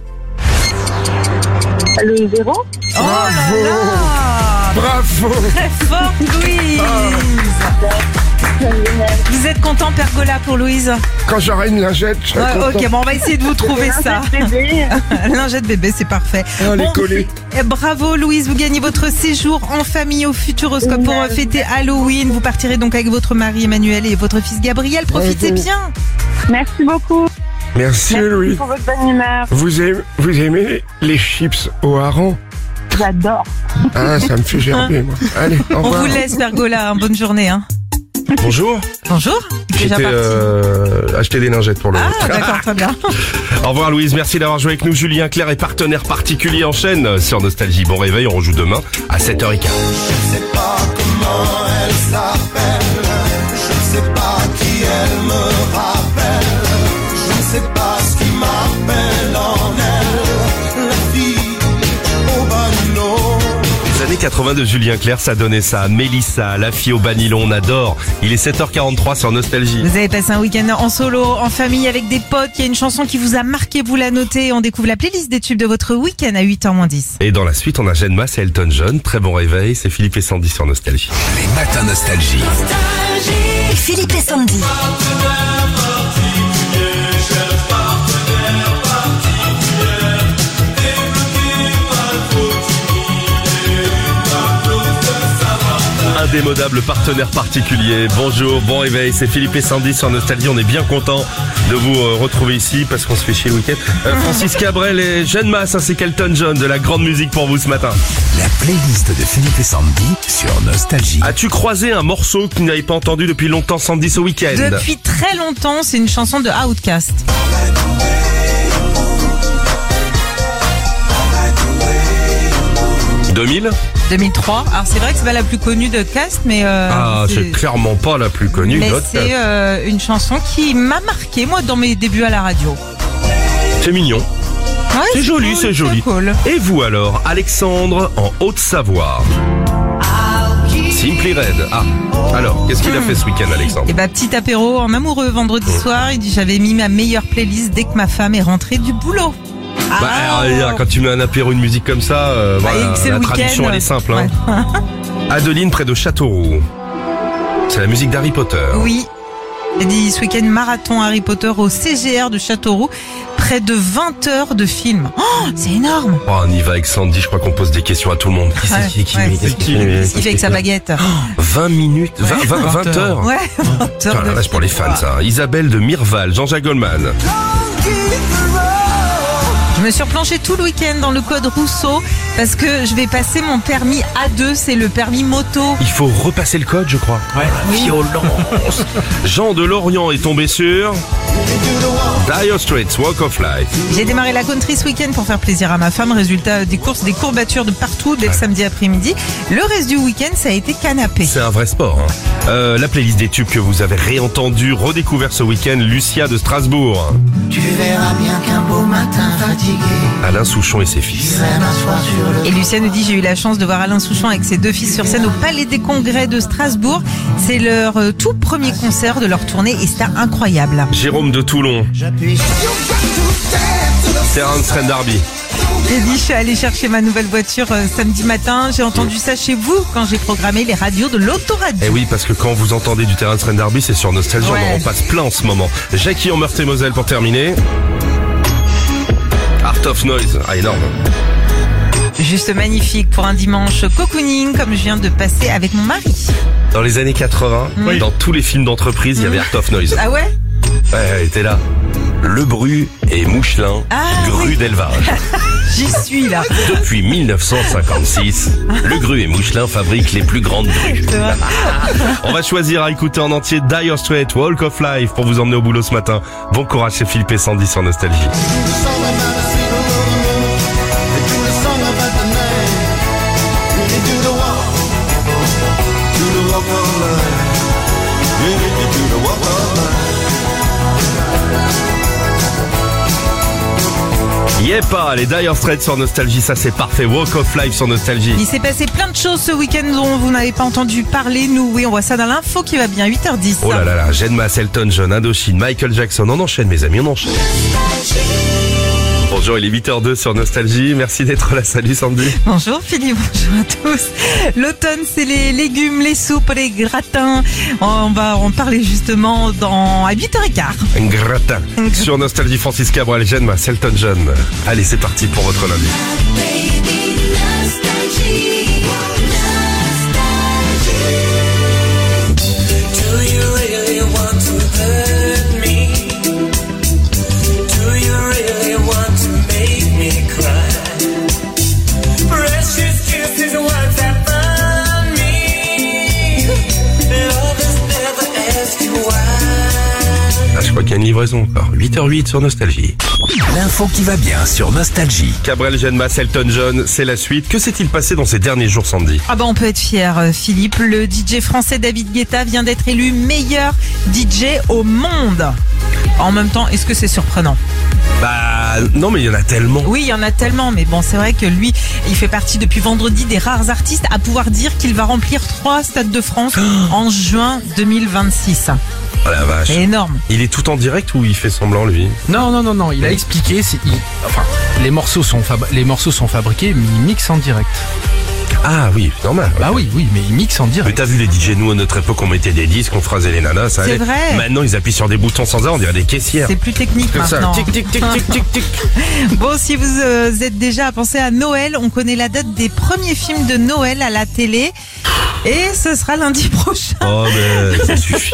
Le zéro. Oh là là! Bravo! Très forte, Louise! Vous êtes content, Pergola, pour Louise? Quand j'aurai une lingette, je serai Ouais, content. ok, bon, on va essayer de vous trouver ça. Bébé. Lingette bébé, c'est parfait. Ah, les Bon, collés. eh, bravo Louise, vous gagnez votre séjour en famille au Futuroscope pour euh, fêter Halloween. Vous partirez donc avec votre mari Emmanuel et votre fils Gabriel. Profitez Bravo. bien. Merci beaucoup. Merci, Merci Louis. pour votre bonne humeur. Vous aimez, vous aimez les chips au hareng? J'adore. Ah, ça me fait gerber, moi. Allez, au On revoir. vous laisse, Pergola. hein. Bonne journée. Hein. Bonjour. Bonjour. Déjà J'étais parti. euh, acheter des lingettes pour le. Ah, d'accord, très bien. Au revoir Louise, merci d'avoir joué avec nous. Julien Clerc est partenaire particulier en chaîne sur Nostalgie. Bon réveil, on rejoue demain à sept heures quinze. Je sais pas comment elle main de Julien Clerc, ça donnait ça. Mélissa, la fille au banilon, on adore. Il est sept heures quarante-trois sur Nostalgie. Vous avez passé un week-end en solo, en famille, avec des potes. Il y a une chanson qui vous a marqué, vous la notez. On découvre la playlist des tubes de votre week-end à huit heures moins dix. Et dans la suite, on a Jeanne Masse et Elton John. Très bon réveil, c'est Philippe et Sandy sur Nostalgie. Les matins Nostalgie. Philippe et Sandy. Indémodable partenaire particulier. Bonjour, bon réveil, c'est Philippe et Sandy sur Nostalgie. On est bien content de vous euh, retrouver ici parce qu'on se fait chier le week-end. Euh, Francis Cabrel et Jeanne Masse ainsi qu'Elton John, de la grande musique pour vous ce matin. La playlist de Philippe et Sandy sur Nostalgie. As-tu croisé un morceau que tu n'avais pas entendu depuis longtemps, Sandy, ce week-end? Depuis très longtemps, c'est une chanson de Outkast. deux mille deux mille trois. Alors c'est vrai que c'est pas la plus connue de Cast, mais euh, Ah, c'est clairement pas la plus connue. mais Note. c'est euh, une chanson qui m'a marqué moi dans mes débuts à la radio. C'est mignon. Ouais, C'est joli, cool, c'est joli. cool. Et vous alors, Alexandre en Haute-Savoie. Simply Red. Ah, alors, qu'est-ce qu'il a fait ce week-end, Alexandre? Et bah petit apéro en amoureux vendredi soir. Il dit j'avais mis ma meilleure playlist dès que ma femme est rentrée du boulot. Bah, Ah. alors, quand tu mets un apéro, une musique comme ça, euh, Bah, voilà, c'est le la week-end. traduction elle est simple. Hein. Ouais. Adeline près de Châteauroux. C'est la musique d'Harry Potter. Oui. Il dit ce week-end marathon Harry Potter au C G R de Châteauroux. Près de vingt heures de film. Oh, c'est énorme. Oh, on y va avec Sandy, je crois qu'on pose des questions à tout le monde. Qui Ouais, c'est qui, qui, ouais, qui, c'est qui, qui, qu'est-ce qu'il fait avec sa baguette? vingt minutes, vingt, vingt, vingt heures. Ouais, vingt heures Putain, la de vache pour les film. fans, ça. Isabelle de Mirval, Jean-Jacques Goldman. Je me suis replongée tout le week-end dans le code Rousseau parce que je vais passer mon permis A deux, c'est le permis moto. Il faut repasser le code, je crois. Ouais. Violence. Jean de Lorient est tombé sur Dire Straits, Walk of Life. J'ai démarré la country ce week-end pour faire plaisir à ma femme. Résultat des courses, des courbatures de partout dès le samedi après-midi. Le reste du week-end, ça a été canapé. C'est un vrai sport. Hein. Euh, la playlist des tubes que vous avez réentendu, redécouvert ce week-end, Lucia de Strasbourg. Tu verras bien qu'un beau matin fatigué, Alain Souchon et ses fils. j'irai m'asseoir sur le Et Lucien nous dit j'ai eu la chance de voir Alain Souchon avec ses deux fils sur scène au Palais des Congrès de Strasbourg. C'est leur euh, tout premier concert de leur tournée et c'était incroyable. Jérôme de Toulon. j'appuie sur Terence Trent D'Arby. J'ai dit je suis allée chercher ma nouvelle voiture euh, samedi matin. J'ai entendu ça chez vous quand j'ai programmé les radios de l'autoradio. Eh oui, parce que quand vous entendez du Terence Trent D'Arby, c'est sur Nostalgie, Ouais. on en passe plein en ce moment. Jackie en Meurthe-et-Moselle pour terminer. Art of Noise. Ah, énorme. Juste magnifique pour un dimanche cocooning comme je viens de passer avec mon mari. Dans les années quatre-vingts, dans tous les films d'entreprise, il y avait Art of Noise. Ah ouais? Ouais, elle était là. Le Bru et Mouchelin, Ah, grue oui. d'élevage. J'y suis là. Depuis mille neuf cent cinquante-six, le Gru et Mouchelin fabriquent les plus grandes grues. C'est vrai. On va choisir à écouter en entier Dire Straits, Walk of Life pour vous emmener au boulot ce matin. Bon courage chez Philippe et Sandy sur Nostalgie. Y'a pas les Dire Straits sur Nostalgie, ça c'est parfait. Walk of Life sur Nostalgie. Il s'est passé plein de choses ce week-end dont vous n'avez pas entendu parler. Nous, oui, on voit ça dans l'info qui va bien, huit heures dix. Oh là là là, Jeanne Masse, Elton John, Indochine, Michael Jackson. On enchaîne mes amis, on enchaîne. Bonjour, il est huit heures deux sur Nostalgie. Merci d'être là. Salut Sandy. Bonjour Philippe, bonjour à tous. L'automne, c'est les légumes, les soupes, les gratins. On va en parler justement dans à huit heures quinze. Un gratin. Sur Nostalgie, Francis Cabrel, Jeanne Masse, Elton John. Allez, c'est parti pour votre lundi. Ah, je crois qu'il y a une livraison encore. huit heures huit sur Nostalgie. L'info qui va bien sur Nostalgie. Cabrel, Jeanne Masse, Elton John, c'est la suite. Que s'est-il passé dans ces derniers jours, Sandy? Ah bah on peut être fier, euh, Philippe. Le D J français David Guetta vient d'être élu meilleur D J au monde. En même temps, est-ce que c'est surprenant? Bah non, mais il y en a tellement. Oui, il y en a tellement, mais bon, c'est vrai que lui, il fait partie depuis vendredi des rares artistes à pouvoir dire qu'il va remplir trois stades de France en juin deux mille vingt-six. Oh la vache. C'est énorme. Il est tout en direct ou il fait semblant lui? Non, non, non, non, il a expliqué, c'est, il- enfin, les morceaux sont fab- les morceaux sont fabriqués, mais il mixe en direct. Ah oui, normal. Bah oui, oui, mais il mixe en Mais direct. t'as vu les D J, nous à notre époque on mettait des disques, on phrasait les nanas, ça C'est allait. vrai. Maintenant ils appuient sur des boutons sans arrêt, on dirait des caissières. C'est plus technique Comme ça, maintenant. tic tic tic tic tic tic. Bon, si vous euh, êtes déjà à penser à Noël, on connaît la date des premiers films de Noël à la télé. Et ce sera lundi prochain. Oh mais ça suffit.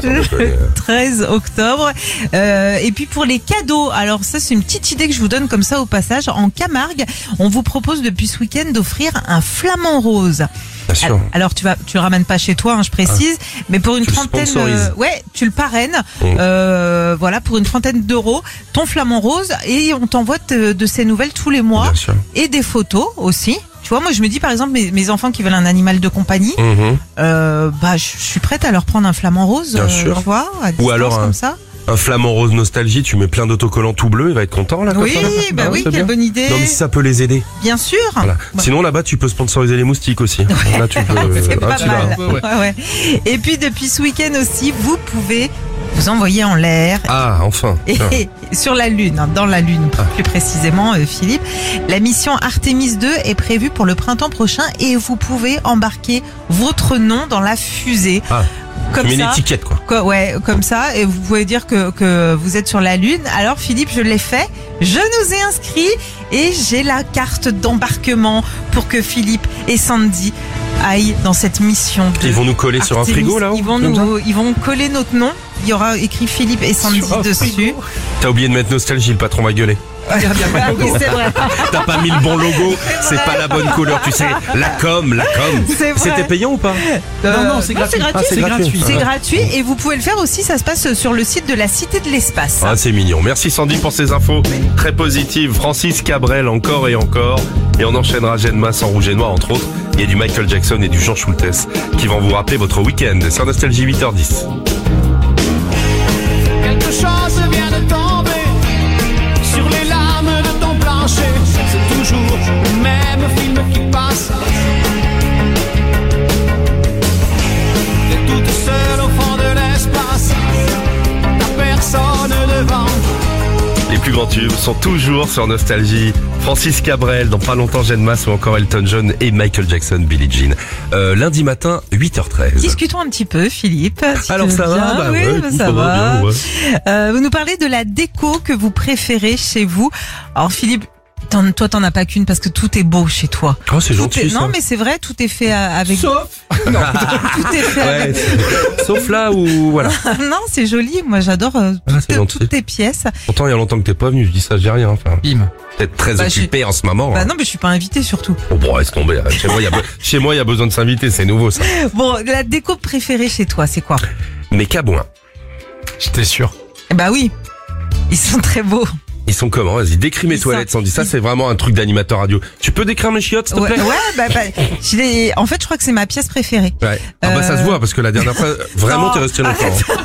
Le treize octobre. Euh, et puis pour les cadeaux, alors ça c'est une petite idée que je vous donne comme ça au passage. En Camargue, on vous propose depuis ce week-end d'offrir un flamant rose. Bien sûr. Alors tu vas, tu le ramènes pas chez toi, hein, je précise, mais pour une Tu le trentaine, sponsorises. ouais, tu le parraines, Mmh. euh, voilà, pour une trentaine d'euros, ton flamant rose, et on t'envoie de, de ces nouvelles tous les mois Bien sûr. et des photos aussi. Tu vois, moi je me dis par exemple mes, mes enfants qui veulent un animal de compagnie, Mhm. euh, bah je je suis prête à leur prendre un flamant rose, Bien euh, sûr. tu vois, à distance alors un- comme ça. Un flamant rose nostalgie, tu mets plein d'autocollants tout bleus, il va être content là. comme Oui, ça, là bah Ah, oui, c'est quelle bien. bonne idée. Non mais si ça peut les aider. Bien sûr. Voilà. Bah, Sinon là-bas tu peux sponsoriser les moustiques aussi. Là tu peux. c'est hein, pas tu mal. vas- Ouais, ouais. Et puis depuis ce week-end aussi, vous pouvez vous envoyer en l'air. Ah enfin. Et Ah. sur la Lune, hein, dans la Lune Ah. plus précisément, euh, Philippe. La mission Artemis deux est prévue pour le printemps prochain et vous pouvez embarquer votre nom dans la fusée. Ah. Comme Tu mets une ça. étiquette quoi. Quoi, ouais, comme ça, et vous pouvez dire que, que vous êtes sur la Lune. Alors Philippe, je l'ai fait, je nous ai inscrits et j'ai la carte d'embarquement pour que Philippe et Sandy aillent dans cette mission. De Ils vont nous coller sur un Artemis. frigo là. Ils vont comme ça nous, ils vont coller notre nom. Il y aura écrit Philippe et Sandy Sur un dessus. frigo. T'as oublié de mettre nostalgie, le patron va gueuler. Ah oui, c'est vrai. T'as pas mis le bon logo, c'est vrai. pas la bonne couleur, tu sais. La com, la com. C'est vrai. C'était payant ou pas? Euh, non, c'est gratuit. Ah, c'est c'est gratuit. gratuit. C'est Ah. gratuit et vous pouvez le faire aussi. Ça se passe sur le site de la Cité de l'Espace. Ah, c'est mignon. Merci Sandy pour ces infos très positives. Francis Cabrel encore et encore. Et on enchaînera Jeanne Masse en rouge et noir entre autres. Il y a du Michael Jackson et du Jean Schultes qui vont vous rappeler votre week-end sur Nostalgie huit heures dix. Quelque chose vient de tomber sur les lames de ton plancher. C'est toujours le même film qui passe. T'es toute seule au fond de l'espace. T'as personne devant. Les plus grands tubes sont toujours sur Nostalgie. Francis Cabrel, dans pas longtemps Jeanne Masse ou encore Elton John et Michael Jackson, Billie Jean. Euh, lundi matin, huit heures treize. Discutons un petit peu, Philippe. si Alors tu veux ça va, bien. bah oui, ouais, bah, écoute, ça va. bien, ouais. Euh, vous nous parlez de la déco que vous préférez chez vous. Alors Philippe, t'en- toi t'en as pas qu'une parce que tout est beau chez toi. Oh, c'est Tout gentil est- ça. Non mais c'est vrai, tout est fait euh, avec. Sauf. Tout est fait Ouais, avec. c'est- sauf là où voilà. Non, c'est joli. Moi j'adore euh, Ah, c'est toutes, gentil. toutes tes pièces. Pourtant, il y a longtemps que t'es pas venu, je dis ça, j'ai rien. Enfin, Bim. peut-être très Bah, occupé en ce moment. Bah hein. non, mais je suis pas invitée surtout. Oh, bon, laisse tomber. hein. Chez moi, il y a, be- chez moi, il y a besoin de s'inviter, c'est nouveau ça. Bon, la déco préférée chez toi, c'est quoi? Mais Cabouin, J'étais sûr. Eh bah oui, ils sont très beaux. ils sont comment? Vas-y, décris mes Ils toilettes, sont- Sandy. Ça, c'est vraiment un truc d'animateur radio. Tu peux décrire mes chiottes, s'il te Ouais, plaît? ouais, bah, bah, je l'ai- en fait, je crois que c'est ma pièce préférée. Ouais. Ah bah ça Euh, se voit parce que la dernière fois, vraiment Non, t'es resté longtemps. hein.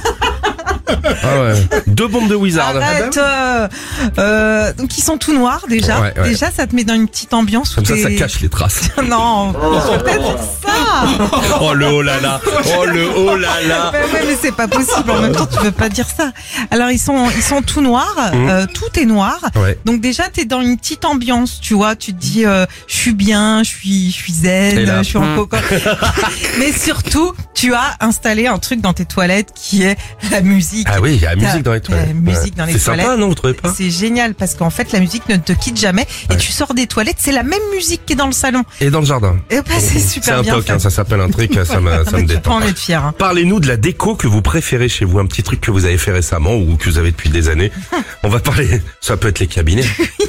Ah ouais. Deux bombes de Wizard. Arrête, euh, euh, donc ils sont tout noirs déjà. Ouais, ouais. Déjà, ça te met dans une petite ambiance. où Comme ça, ça t'es- cache les traces. Non, je peux pas dire ça. Oh le oh là là. Oh le oh là là. Bah ouais, mais c'est pas possible. En même temps, tu peux pas dire ça. Alors ils sont, ils sont tout noirs. Mhm. euh, tout est noir. Ouais. Donc déjà, t'es dans une petite ambiance. Tu vois, tu te dis, euh, je suis bien, je suis, je suis zen, Et là, je suis en cocon. Mais surtout, tu as installé un truc dans tes toilettes qui est la musique. Ah oui, il y a la T'as- musique dans les la toilettes. musique dans les C'est toilettes. sympa, non, vous trouvez pas? C'est génial parce qu'en fait la musique ne te quitte jamais et Ouais. tu sors des toilettes, c'est la même musique qui est dans le salon. Et dans le jardin. Et bah, c'est C'est super un bien toc, fait. hein, ça s'appelle un truc, ça me, ça me Tu peux détend. en être fier. Hein. Parlez-nous de la déco que vous préférez chez vous, un petit truc que vous avez fait récemment ou que vous avez depuis des années. On va parler, ça peut être les cabinets.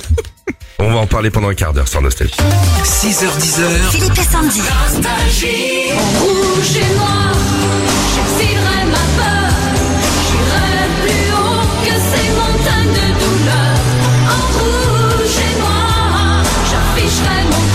On va en parler pendant un quart d'heure sur Nostalgie. six heures dix heures. Philippe et Sandy. Rouge et noir, j'exilerai ma peur. J'irai plus haut que ces montagnes de douleur. En rouge et noir, j'afficherai mon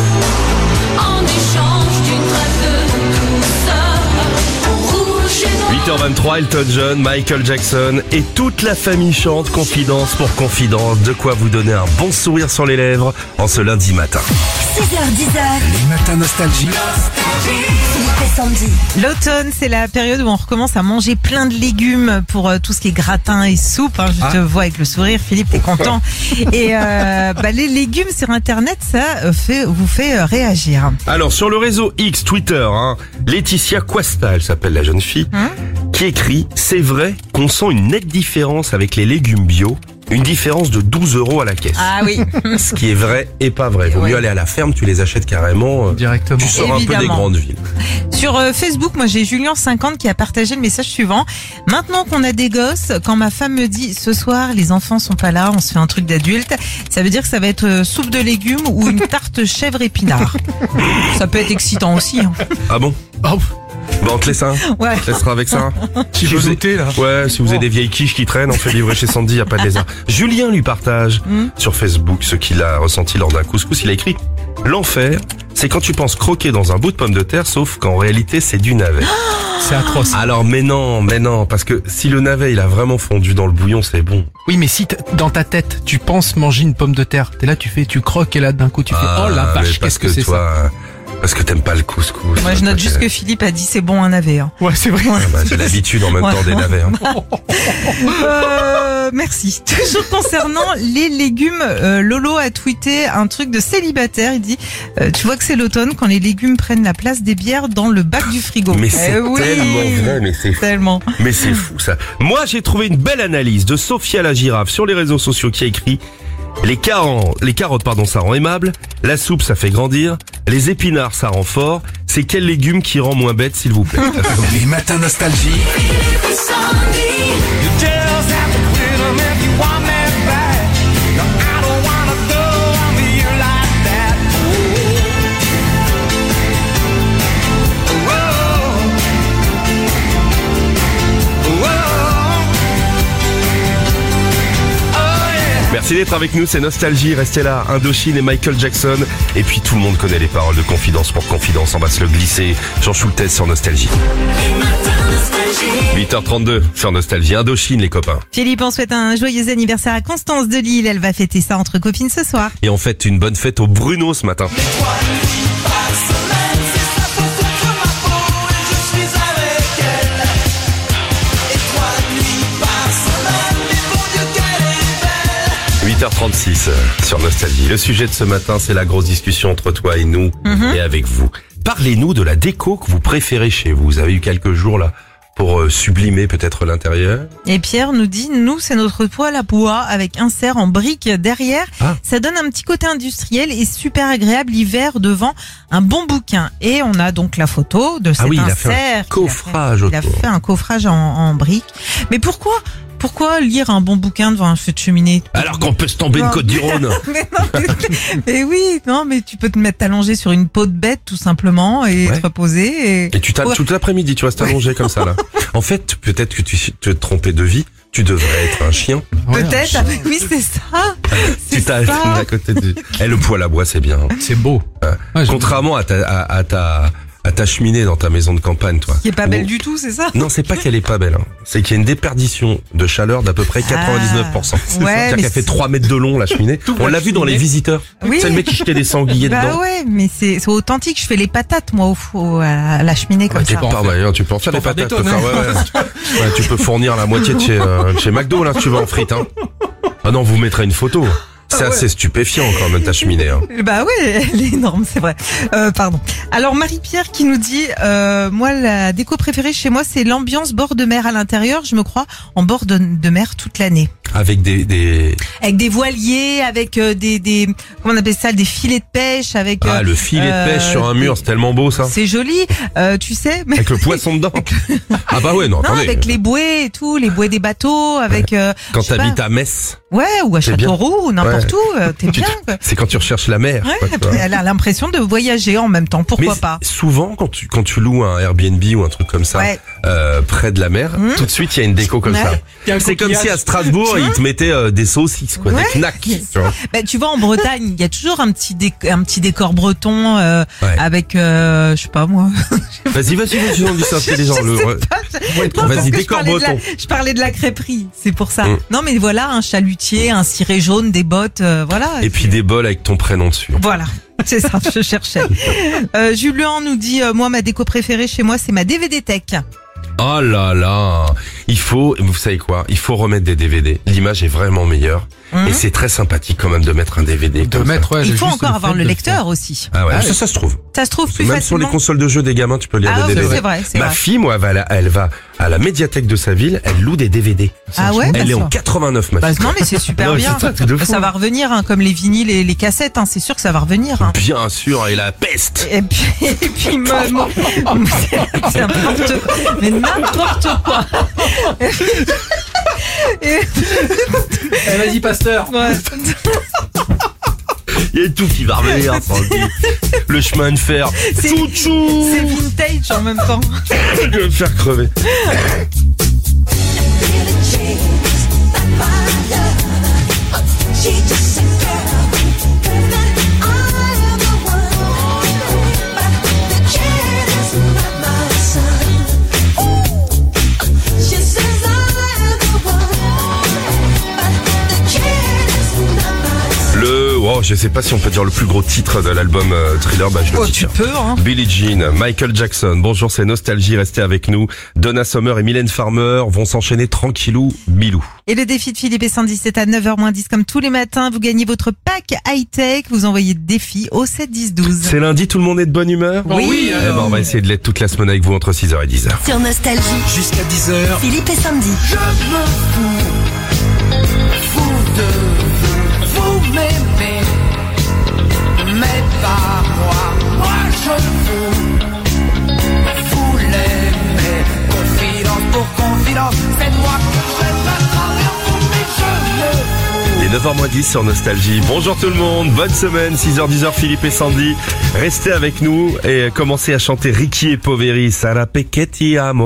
cœur. En échange d'une trêve de douceur. En rouge et noir. huit heures vingt-trois, Elton John, Michael Jackson et toute la famille chante confidence pour confidence. De quoi vous donner un bon sourire sur les lèvres en ce lundi matin. six heures dix. Les matins nostalgie. Philippe et Sandy. L'automne, c'est la période où on recommence à manger plein de légumes pour euh, tout ce qui est gratin et soupe. Hein. Je Ah. te vois avec le sourire, Philippe, t'es content. Et euh, bah, les légumes sur Internet, ça euh, fait, vous fait euh, réagir. Alors sur le réseau X, Twitter, hein, Laetitia Cuesta, elle s'appelle la jeune fille, Hein qui écrit « C'est vrai qu'on sent une nette différence avec les légumes bio, une différence de douze euros à la caisse. Ah oui. Ce qui est vrai et pas vrai. Vaut Ouais. mieux aller à la ferme, tu les achètes carrément. euh, Directement. Tu sors un peu des Évidemment. grandes villes. Sur euh, Facebook, moi j'ai Julien cinquante qui a partagé le message suivant. Maintenant qu'on a des gosses, quand ma femme me dit ce soir les enfants sont pas là, on se fait un truc d'adulte, ça veut dire que ça va être euh, soupe de légumes ou une tarte chèvre épinard. Ça peut être excitant aussi. Hein. Ah bon? Oh, Bon, on te laisse un. Ouais. On te laissera avec ça. tu Si veux vous êtes- goûter, là? Ouais, si vous avez des vieilles quiches qui traînent, on fait livrer chez Sandy, y a pas de lézard. Julien lui partage sur Facebook ce qu'il a ressenti lors d'un couscous. Il a écrit « L'enfer, c'est quand tu penses croquer dans un bout de pomme de terre, sauf qu'en réalité, c'est du navet. C'est atroce. Alors, mais non, mais non, parce que si le navet, il a vraiment fondu dans le bouillon, c'est bon. Oui, mais si t- dans ta tête, tu penses manger une pomme de terre, t'es là, tu fais, tu croques et là, d'un coup, tu fais, oh la Ah, mais vache, parce qu'est-ce que, c'est ça? toi, parce que t'aimes pas le couscous. Moi je note juste que Philippe a dit c'est bon un navet. Hein. Ouais, c'est vrai. Ah bah, j'ai l'habitude en même Ouais. temps des navets. Hein. Euh, merci. Toujours concernant les légumes, euh, Lolo a tweeté un truc de célibataire. Il dit euh, tu vois que c'est l'automne quand les légumes prennent la place des bières dans le bac du frigo. Mais Eh c'est oui, tellement vrai, mais c'est fou. tellement. Mais c'est fou ça. Moi j'ai trouvé une belle analyse de Sophia la girafe sur les réseaux sociaux qui a écrit les carottes, les carottes pardon, ça rend aimable, la soupe ça fait grandir, les épinards ça rend fort, c'est quel légume qui rend moins bête s'il vous plaît? Les matins nostalgie. Merci d'être avec nous, c'est Nostalgie, restez là, Indochine et Michael Jackson, et puis tout le monde connaît les paroles de Confidence pour Confidence, on va se le glisser, Jean Schultes sur Nostalgie. huit heures trente-deux sur Nostalgie, Indochine les copains. Philippe, on souhaite un joyeux anniversaire à Constance de Lille. Elle va fêter ça entre copines ce soir. Et on fête une bonne fête au Bruno ce matin. huit heures trente-six euh, sur Nostalgie. Le sujet de ce matin, c'est la grosse discussion entre toi et nous et avec vous. Parlez-nous de la déco que vous préférez chez vous. Vous avez eu quelques jours là pour euh, sublimer peut-être l'intérieur. Et Pierre nous dit, nous, c'est notre poêle à bois avec insert en brique derrière. Ah. Ça donne un petit côté industriel et super agréable l'hiver devant un bon bouquin. Et on a donc la photo de cet Ah oui, il a insert. fait un qu'il coffrage Il a fait, il a autour. fait un coffrage en, en brique. Mais pourquoi Pourquoi lire un bon bouquin devant un feu de cheminée? Alors qu'on peut se tomber une Non. côte du Rhône. mais, non, mais, mais oui, non, mais tu peux te mettre allongé sur une peau de bête tout simplement et Ouais. te reposer. Et... Et tu t'as Ouais. toute l'après-midi, tu restes allongé comme ça là. En fait, peut-être que tu te trompais de vie. Tu devrais être un chien. Ouais, Peut-être, ah, mais oui, c'est ça. Tu C'est t'as ça. à côté du. Eh, le poêle à bois, c'est bien. C'est beau. Ouais, j'aime Contrairement à ta, à, à ta, à ta cheminée dans ta maison de campagne, toi. Qui est pas belle Où- du tout, c'est ça? Non, c'est pas qu'elle est pas belle. Hein. C'est qu'il y a une déperdition de chaleur d'à peu près quatre-vingt-dix-neuf pour cent. Ah, ouais, C'est-à-dire mais qu'elle fait c'est- trois mètres de long, la cheminée. On l'a vu dans les visiteurs. Oui. C'est le mec qui jetait des sangliers Bah dedans. ouais, mais c'est c'est authentique. Je fais les patates moi au four, à la cheminée comme Tu ça. peux, en ah, faire- ouais, tu peux en faire peux des en faire des patates. tonnes, te faire- ouais, ouais. Ouais, tu peux fournir la moitié de chez, euh, de chez McDo, là, si tu veux en frites. Hein. Ah non, vous mettrez une photo. C'est assez stupéfiant quand même ta cheminée. Hein. Bah ouais, elle est énorme, c'est vrai. Euh, pardon. Alors Marie-Pierre qui nous dit, euh, moi la déco préférée chez moi c'est l'ambiance bord de mer à l'intérieur. Je me crois en bord de, de mer toute l'année. Avec des, des... Avec des voiliers, avec euh, des, des, comment on appelle ça, des filets de pêche, avec. Ah, euh, le filet de pêche euh, sur un mur, c'est tellement beau ça. C'est joli, euh, tu sais. Mais... Avec le poisson dedans. Ah bah ouais, non, Non, attendez. avec les bouées et tout, les bouées des bateaux, avec. Euh, Quand je sais t'habites pas. à Metz, Ouais, ou à C'est bien. Châteauroux, ou n'importe où, euh, t'es tu bien. te- quoi. c'est quand tu recherches la mer. Ouais, quoi, tu vois. elle a l'impression de voyager en même temps. Pourquoi Mais pas? souvent, quand tu, quand tu loues un Airbnb ou un truc comme ça, Ouais. euh, près de la mer, Mmh. tout de suite, il y a une déco comme Ouais. ça. Il y a un C'est comme coquillage. si à Strasbourg, ils te mettaient euh, des saucisses, quoi, Ouais. des knacks. Tu vois. Bah, tu vois, en Bretagne, il y a toujours un petit, dé- un petit décor breton euh, Ouais. avec, euh, je sais pas moi. Vas-y, vas-y, vas-y, on dit ça, c'est les gens. Je Le, sais re- Non, parce Vas-y, que je décor parlais, de la, breton. je parlais de la crêperie, c'est pour ça. Mm. Non, mais voilà, un chalutier, un ciré jaune, des bottes, euh, voilà. Et puis des bols avec ton prénom dessus. Voilà, c'est ça, je cherchais. Euh, Julien nous dit, euh, moi, ma déco préférée chez moi, c'est ma D V D Tech. Oh là là, il faut, vous savez quoi, il faut remettre des D V D. L'image est vraiment meilleure. Mhm. Et c'est très sympathique quand même de mettre un D V D. De comme ça. mettre, ouais, Il j'ai faut juste encore avoir fait le de lecteur aussi. Ah ouais, Ah ça, oui. ça se trouve. Ça se trouve plus Même sur facilement. les consoles de jeux des gamins, tu peux lire Ah des oui, D V D. c'est vrai, c'est Ma vrai. fille, moi, elle va, à la- elle va à la médiathèque de sa ville, elle loue des D V D. Ah ouais, Elle bah est en ça. quatre-vingt-neuf, ma Bah, fille. non, mais c'est super Non, bien. c'est un truc de fou. Ça va revenir, hein, comme les vinyles et les cassettes, hein, c'est sûr que ça va revenir. Hein. Bien sûr, et la peste. Et puis, et puis me- me- c'est- c'est n'importe quoi. Mais n'importe quoi. Et- Eh, vas-y, pasteur. ouais. Il y a tout qui va revenir. Sandy. Le chemin de fer. C'est- Chouchou. C'est vintage en même temps. Je vais me faire crever. Le, wow, je sais pas si on peut dire le plus gros titre de l'album euh, Thriller, bah je le Oh, dis. tu tiens. peux, hein. Billie Jean, Michael Jackson. Bonjour, c'est Nostalgie, restez avec nous. Donna Summer et Mylène Farmer vont s'enchaîner tranquillou, bilou. Et le défi de Philippe et Sandy, c'est à neuf heures moins dix comme tous les matins. Vous gagnez votre pack high-tech. Vous envoyez défi au sept dix douze. C'est lundi, tout le monde est de bonne humeur? Oui, oui, Eh ben, on va essayer de l'être toute la semaine avec vous entre six heures et dix heures. Sur Nostalgie, Jusqu'à dix heures. Philippe et Sandy. Je me fous, fous de vous, vous m'aimez, mais pas moi, moi je vous, vous l'aimez, confidence pour confidence, faites-moi que je me travers vous, mais je me fous. Les neuf heures moins dix sur Nostalgie. Bonjour tout le monde, bonne semaine, six heures dix heures Philippe et Sandy. Restez avec nous et commencez à chanter Ricky et Poveri, Sara Pechetti Amo.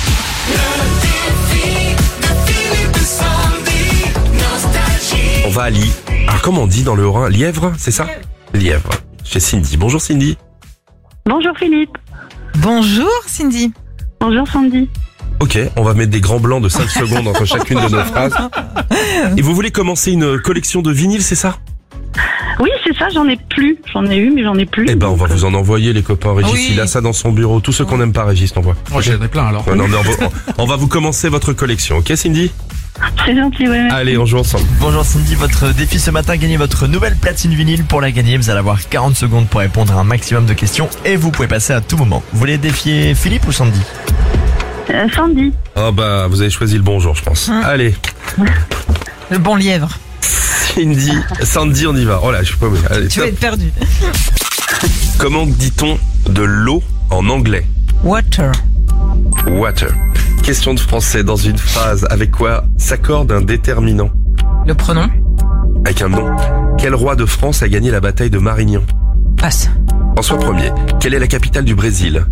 On va à Lille. Alors comment on dit dans le Haut-Rhin? Lièvre, c'est ça? Lièvre. Chez Cindy. Bonjour Cindy. Bonjour Philippe. Bonjour Cindy. Bonjour Sandy. Ok, on va mettre des grands blancs de cinq secondes entre chacune de nos phrases. Et vous voulez commencer une collection de vinyles, c'est ça? Oui, c'est ça, j'en ai plus. J'en ai eu, mais j'en ai plus. Eh ben, on va vous en envoyer, les copains. Régis, Oui. il a ça dans son bureau. Tous ceux qu'on n'aime pas, Régis, t'envoie. Moi, j'en ai plein alors. Ouais, non, mais on, va, on va vous commencer votre collection, ok Cindy? C'est gentil, ouais. merci. Allez, on joue ensemble. Bonjour Cindy, votre défi ce matin, gagnez votre nouvelle platine vinyle. Pour la gagner, vous allez avoir quarante secondes pour répondre à un maximum de questions et vous pouvez passer à tout moment. Vous voulez défier Philippe ou Sandy? Euh, Sandy. Oh bah, vous avez choisi le bon jour, je pense. Hum. Allez, Le bon lièvre. Cindy, Sandy, on y va. Oh là, je suis pas obligé. Allez, Tu vas top. être perdu. Comment dit-on de l'eau en anglais? Water. Water. Question de français dans une phrase. Avec quoi s'accorde un déterminant? Le pronom. Avec un nom. Quel roi de France a gagné la bataille de Marignan? Passe. François Ier. Quelle est la capitale du Brésil?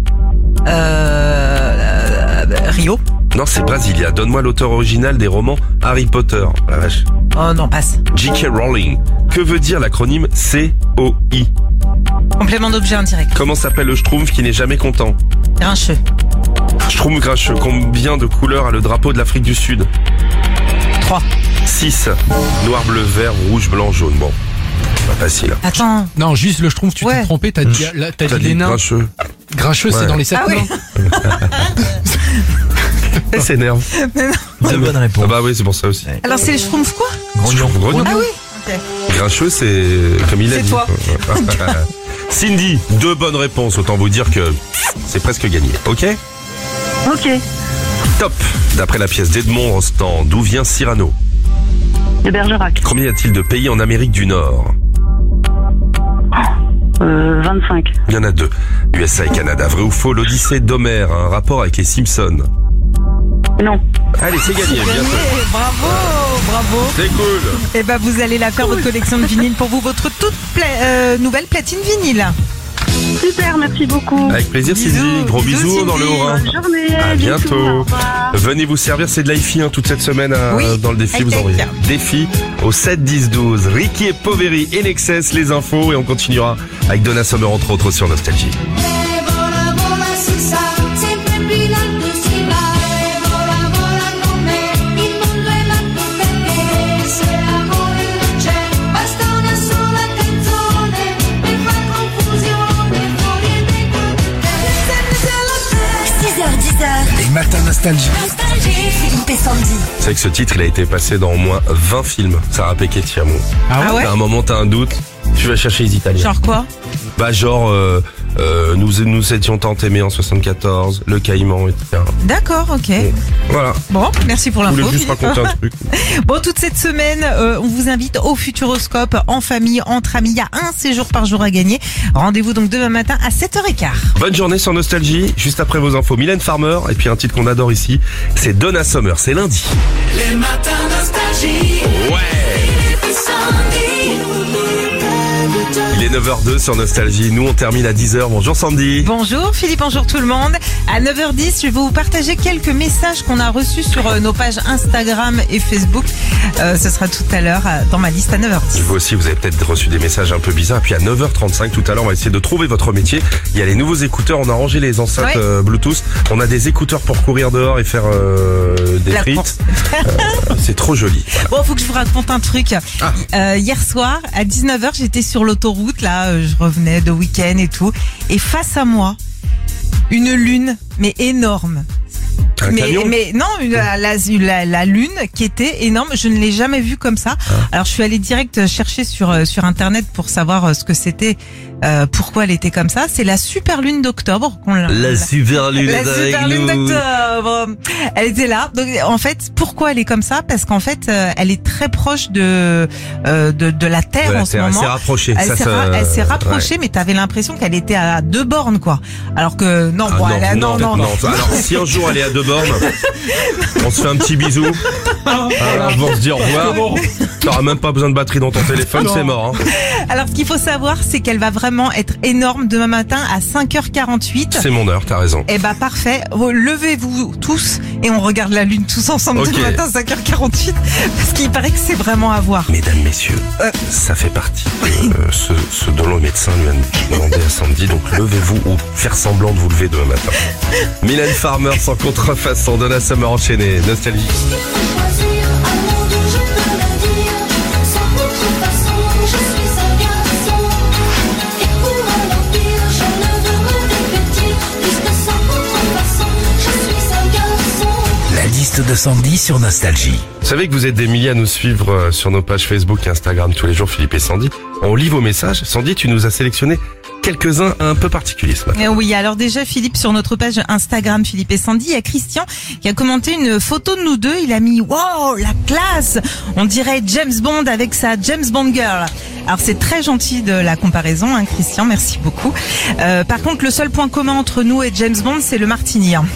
Euh, euh, Rio. Non, c'est Brasilia. Donne-moi l'auteur original des romans Harry Potter. La vache. Oh non, passe. J K Rowling. Que veut dire l'acronyme C O I? Complément d'objet indirect. Comment s'appelle le schtroumpf qui n'est jamais content? Grincheux. Schtroumpf grincheux. Combien de couleurs a le drapeau de l'Afrique du Sud? trois. six. Noir, bleu, vert, rouge, blanc, jaune. Bon, pas facile. Attends. Non, juste le schtroumpf, tu Ouais. t'es trompé, t'as dit, là, t'as dit les nains. grincheux. Grincheux, Ouais. c'est dans les sept Ah oui. nains. Elle s'énerve. De bonnes Ah réponses. bah oui, c'est pour ça aussi. Alors c'est les schtroumpfs quoi? Grognon. Grognon. Ah oui. Ok. Grincheux, c'est comme il a C'est dit. toi. Cindy, deux bonnes réponses. Autant vous dire que c'est presque gagné. Ok? Ok. Top. D'après la pièce d'Edmond Rostand, d'où vient Cyrano? De Bergerac. Combien y a-t-il de pays en Amérique du Nord? Euh, vingt-cinq. Il y en a deux. U S A et Canada. Vrai ou faux, l'Odyssée d'Homère a un rapport avec les Simpsons? Non. Allez, c'est gagné. Bien Gagné. fait. Bravo, bravo. C'est cool. Et ben vous allez la faire votre collection de vinyle pour vous, votre toute pla- euh, nouvelle platine vinyle. Super, merci beaucoup. Avec plaisir, Bisous. Cindy. Gros Bisous, bisous dans le Cindy. Haut-Rhin. Bonne journée. À bisous, bientôt. au revoir. Venez vous servir, c'est de l'I-Fi hein, toute cette semaine euh, Oui, dans le défi. Vous high-tech. envoyez défi au sept dix douze. Ricky et Poveri, In Excess, les infos et on continuera avec Donna Summer entre autres sur Nostalgie. Vola, vola, si sa, sempre più in alto si va. heures. Les matins nostalgie. Nostalgie. Philippe et Sandy. C'est vrai que ce titre, il a été passé dans au moins vingt films. Sarah Pecchiamo. Ah ouais? À un moment, t'as un doute, tu vas chercher les Italiens. Genre quoi? Bah genre, euh, euh, nous nous étions tant aimés en soixante-quatorze, Le Caïman, et cetera. D'accord, ok. Voilà. Bon, merci pour Je l'info. voulais juste Philippe. raconter un truc. Bon, toute cette semaine, euh, on vous invite au Futuroscope, en famille, entre amis. Il y a un séjour par jour à gagner. Rendez-vous donc demain matin à sept heures quinze. Bonne journée sur Nostalgie. Juste après vos infos, Mylène Farmer. Et puis un titre qu'on adore ici, c'est Donna Summer. C'est lundi. Les matins nostalgie. Ouais. Philippe et Sandy. Il est neuf heures deux sur Nostalgie. Nous, on termine à dix heures. Bonjour Sandy. Bonjour Philippe, bonjour tout le monde. À neuf heures dix, je vais vous partager quelques messages qu'on a reçus sur euh, nos pages Instagram et Facebook. Euh, ce sera tout à l'heure euh, dans ma liste à neuf heures dix. Vous aussi, vous avez peut-être reçu des messages un peu bizarres. Puis à neuf heures trente-cinq, tout à l'heure, on va essayer de trouver votre métier. Il y a les nouveaux écouteurs. On a rangé les enceintes Ouais. euh, Bluetooth. On a des écouteurs pour courir dehors et faire euh, des La frites. course. Euh, c'est trop joli. Bon, faut que je vous raconte un truc. Ah. Euh, hier soir, à dix-neuf heures, j'étais sur l'autoroute, là, euh, je revenais de week-end et tout. Et face à moi, une lune, mais énorme. Un mais, camion mais non, une- la, la, la, la lune qui était énorme, je ne l'ai jamais vue comme ça. Ah. Alors je suis allée direct chercher sur euh, sur internet pour savoir euh, ce que c'était, euh, pourquoi elle était comme ça. C'est la super lune d'octobre qu'on l'a. La super lune La est avec super lune nous. d'octobre. Elle était là. Donc en fait, pourquoi elle est comme ça? Parce qu'en fait, euh, elle est très proche de euh, de, de la Terre De la en ce Terre, elle moment. s'est rapprochée. Elle Ça, s'est ça- ra- elle s'est rapprochée, ouais. mais t'avais l'impression qu'elle était à deux bornes, quoi. Alors que non, Ah, bon, non, elle a- non, non, non, Alors, si un jour elle est à deux bornes, on se fait un petit bisou. Alors, on va se dire au revoir. T'auras même pas besoin de batterie dans ton téléphone, c'est mort. Hein. Alors ce qu'il faut savoir, c'est qu'elle va vraiment être énorme demain matin à cinq heures quarante-huit. C'est mon heure, t'as raison. Eh ben parfait. Vous- Levez-vous tous et on regarde la lune tous ensemble Ok. demain matin à cinq heures quarante-huit parce qu'il paraît que c'est vraiment à voir. Mesdames, messieurs, Euh. ça fait partie de euh, ce, ce dont le médecin lui a demandé à Sandy. Donc levez-vous ou faire semblant de vous lever demain matin. Mylène Farmer sans contrefaçon, Donna Summer enchaînée, Nostalgie. Choisir un monde où je peux le dire. Sans contrefaçon, je suis un garçon. Et pour un empire, je ne veux me dévêtir. Puisque sans contrefaçon, je suis un garçon. La liste de Sandy sur Nostalgie. Vous savez que vous êtes des milliers à nous suivre euh, sur nos pages Facebook et Instagram tous les jours, Philippe et Sandy. On lit vos messages. Sandy, tu nous as sélectionné quelques-uns un peu particuliers ce matin. Euh, Oui, alors déjà Philippe, sur notre page Instagram Philippe et Sandy, il y a Christian qui a commenté une photo de nous deux. Il a mis wow, la classe. On dirait James Bond avec sa James Bond girl. Alors c'est très gentil de la comparaison, hein, Christian, merci beaucoup. Euh, par contre, le seul point commun entre nous et James Bond, c'est le martini. Hein.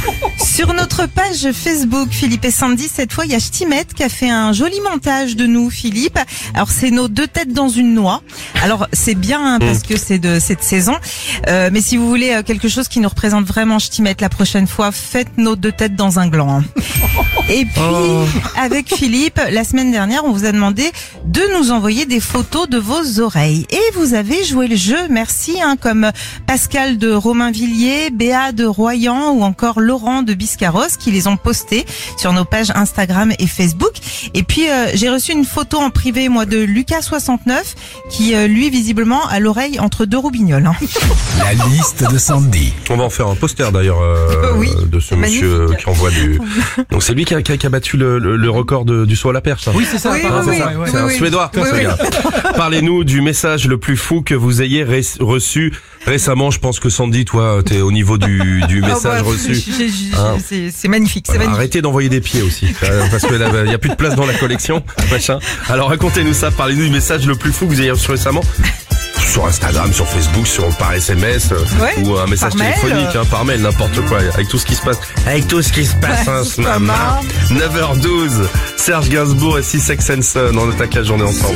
Sur notre page Facebook Philippe et Sandy, cette fois il y a Stimet qui a fait un joli montage de nous, Philippe. Alors c'est nos deux têtes dans une noix. Alors c'est bien hein, parce que c'est de cette saison. Euh, mais si vous voulez euh, quelque chose qui nous représente vraiment Stimet la prochaine fois, faites nos deux têtes dans un gland. Hein. Et puis avec Philippe, la semaine dernière, on vous a demandé de nous envoyer des photos de vos oreilles. Et vous avez joué le jeu, merci, hein, comme Pascal de Romainvilliers, Béa de Royan ou encore Laurent de Biscarrosse qui les ont postés sur nos pages Instagram et Facebook. Et puis euh, j'ai reçu une photo en privé, moi, de Lucas soixante-neuf qui, euh, lui, visiblement, a l'oreille entre deux roubignoles. Hein. La liste de Sandy. On va en faire un poster d'ailleurs euh, Oui, de ce monsieur magnifique. qui envoie du... Donc c'est lui qui a, qui a- qui a battu le, le- le record de- du saut à la perche. hein. Oui, c'est ça. Oui, apparemment, oui, c'est oui. ça, ouais. C'est un oui. Suédois, Oui, ce oui. gars. Parlez-nous du message le plus fou que vous ayez ré- reçu récemment. Je pense que Sandy, toi, t'es au niveau du, du Ah, message bah, reçu. j'ai- j'ai- j'ai- Hein. C'est c'est magnifique, c'est Voilà, magnifique. arrêtez d'envoyer des pieds aussi, euh, parce que là, il n'y a plus de place dans la collection, machin. Alors racontez-nous ça, parlez-nous du message le plus fou que vous ayez reçu récemment. Sur Instagram, sur Facebook, sur par S M S euh, Ouais, ou un message par mail, téléphonique, hein, par mail, n'importe quoi, avec tout ce qui se passe. Avec tout ce qui se passe en ce Pas moment. mal. neuf heures douze, Serge Gainsbourg et Six Sex and Son, on attaque la journée ensemble.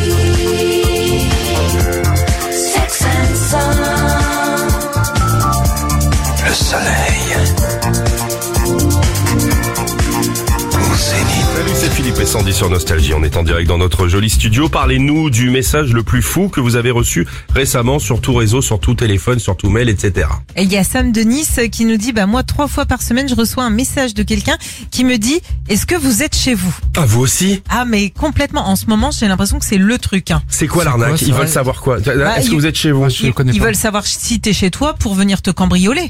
Sex and Son. Le soleil. Au zénith. Salut, c'est Philippe et Sandy sur Nostalgie. On est en direct dans notre joli studio. Parlez-nous du message le plus fou que vous avez reçu récemment sur tout réseau, sur tout téléphone, sur tout mail, et cetera. Et il y a Sam de Nice qui nous dit, bah moi trois fois par semaine je reçois un message de quelqu'un qui me dit, est-ce que vous êtes chez vous? Ah, vous aussi? Ah mais complètement. En ce moment j'ai l'impression que c'est le truc. Hein. C'est quoi C'est l'arnaque? quoi, c'est Ils vrai veulent savoir quoi? Bah, Est-ce que ils- vous êtes chez vous? Je le Ils, connais ils pas. veulent savoir si t'es chez toi pour venir te cambrioler.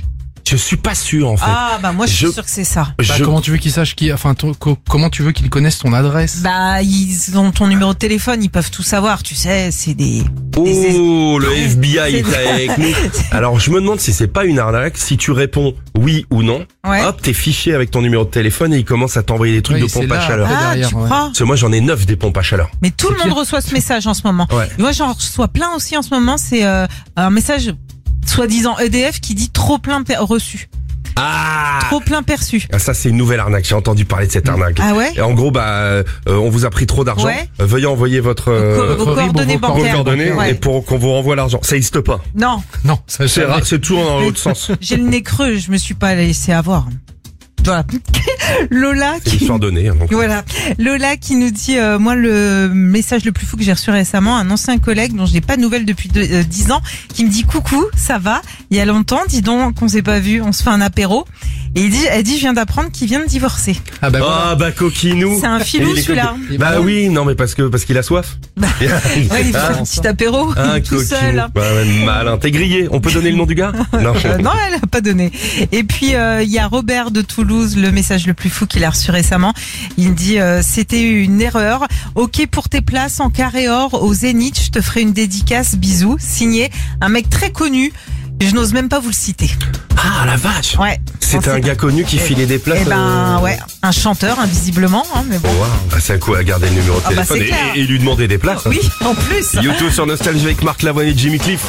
Je suis pas sûr en fait. Ah bah moi je suis Je- sûr que c'est ça. Bah, Je- Comment tu veux qu'ils sachent qui, enfin, ton- co- comment tu veux qu'ils connaissent ton adresse? Bah ils ont ton numéro de téléphone, ils peuvent tout savoir, tu sais, c'est des... Oh, le F B I est C'est- avec nous. Alors, je me demande si c'est pas une arnaque. Si tu réponds oui ou non, Ouais. hop, t'es fiché avec ton numéro de téléphone et il commence à t'envoyer des trucs Oui, de c'est pompe à là. chaleur. Ah, derrière, tu ouais. crois? Parce que moi, j'en ai neuf des pompes à chaleur. Mais tout le C'est monde pire. reçoit ce message en ce moment. Ouais. Et moi j'en reçois plein aussi en ce moment, c'est euh, un message soi-disant E D F qui dit trop plein per- reçu. Ah, Trop plein perçu. Ah, ça, c'est une nouvelle arnaque. J'ai entendu parler de cette arnaque. Ah ouais? Et en gros, bah, euh, on vous a pris trop d'argent. Ouais. Euh, Veuillez envoyer votre, Co- euh, vos vos coordonnées vos vos bancaires. coordonnées Ouais. et pour qu'on vous renvoie l'argent. Ça existe pas. Non, Non, ça C'est jamais. rare, c'est toujours dans l'autre sens. j'ai le nez creux, je me suis pas laissé avoir. Voilà. Lola C'est qui... l'histoire donnée. hein, donc. Voilà, Lola qui nous dit euh, moi le message le plus fou que j'ai reçu récemment, un ancien collègue dont je n'ai pas de nouvelles depuis de- euh, dix ans, qui me dit coucou, ça va, il y a longtemps, dis donc qu'on s'est pas vu, on se fait un apéro, et il dit, elle dit je viens d'apprendre qu'il vient de divorcer. Ah bah voilà. Ah bah coquinou. C'est un filou Il est celui-là. coquin. Bah oui, non mais parce que parce qu'il a soif. Bah, Ouais, il fait Ah, un petit apéro un tout coquinou. seul. hein. Bah ouais, malin. T'es grillé. On peut donner le nom du gars? Non. Euh, non, elle a pas donné. Et puis euh, il y a Robert de Toulouse, le message le plus fou qu'il a reçu récemment. Il me dit euh, c'était une erreur. Ok pour tes places en carré or au Zénith, je te ferai une dédicace. Bisous. Signé un mec très connu. Je n'ose même pas vous le citer. Ah la vache. Ouais. C'était un gars connu qui filait des places. Eh ben euh, ouais, un chanteur invisiblement, hein, mais bon. Oh, wow. Bah, c'est un coup à garder le numéro de Ah bah, téléphone c'est et- clair. et, et lui demander des places. Oui, en plus. YouTube sur Nostalgie avec Marc Lavoine et Jimmy Cliff.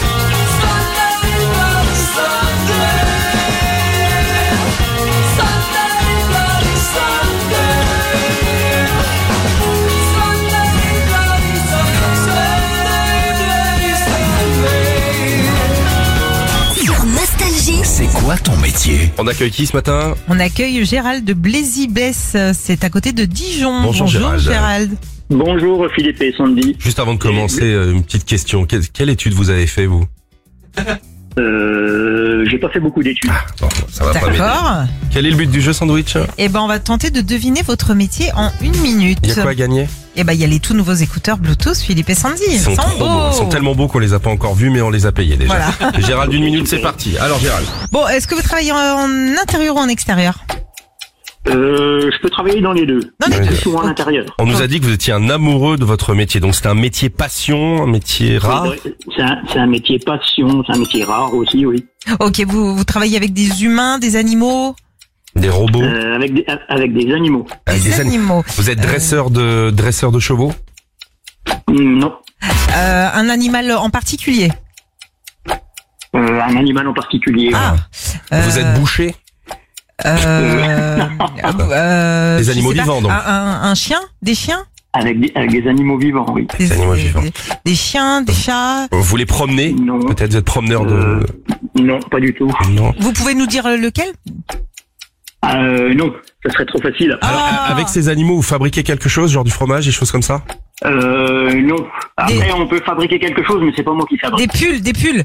Sur Nostalgie. C'est quoi ton métier? On accueille qui ce matin? On accueille Gérald de Blaisy-Besse, c'est à côté de Dijon. Bonjour, Gérald. Gérald. Bonjour Philippe et Sandy. Juste avant de commencer, euh, une petite question. Quelle, quelle étude vous avez fait vous? Euh, j'ai pas fait beaucoup d'études. Bon, ça va pas m'aider. D'accord. Quel est le but du jeu sandwich? Eh ben, on va tenter de deviner votre métier en une minute. Il y a quoi à gagner? Eh ben, il y a les tout nouveaux écouteurs Bluetooth Philippe et Sandy. Ils sont Ils trop beaux. Ils sont tellement beaux qu'on les a pas encore vus, mais on les a payés déjà. Voilà. Gérald, une minute, c'est parti. Alors Gérald. Bon, est-ce que vous travaillez en, en intérieur ou en extérieur? Euh, je peux travailler dans les deux. Dans les Ouais. deux. Souvent à l'intérieur. On nous a dit que vous étiez un amoureux de votre métier, donc c'est un métier passion, un métier rare. C'est un, c'est un métier passion, c'est un métier rare aussi, oui. Ok, vous, vous travaillez avec des humains, des animaux? Des robots, Euh, avec, des, avec des animaux. avec Des des ani- animaux. Vous êtes dresseur de dresseur de chevaux? Mm, Non. Euh, un animal en particulier? Euh, un animal en particulier. Ah. Vous Euh, êtes boucher? euh, euh, Des je animaux sais pas, vivants, donc. Un, un, un chien? Des chiens? Avec des, avec des animaux vivants, oui. Des, animaux des- vivants. des- des chiens, des chats? Vous les promenez? Non. Peut-être vous êtes promeneur Euh, de... Non, pas du tout. Non. Vous pouvez nous dire lequel? Euh, non, ça serait trop facile. Alors, Ah. avec ces animaux, vous fabriquez quelque chose, genre du fromage, des choses comme ça? Euh, non. Après, Des- on peut fabriquer quelque chose, mais c'est pas moi qui fabrique. Des pulls, des pulls.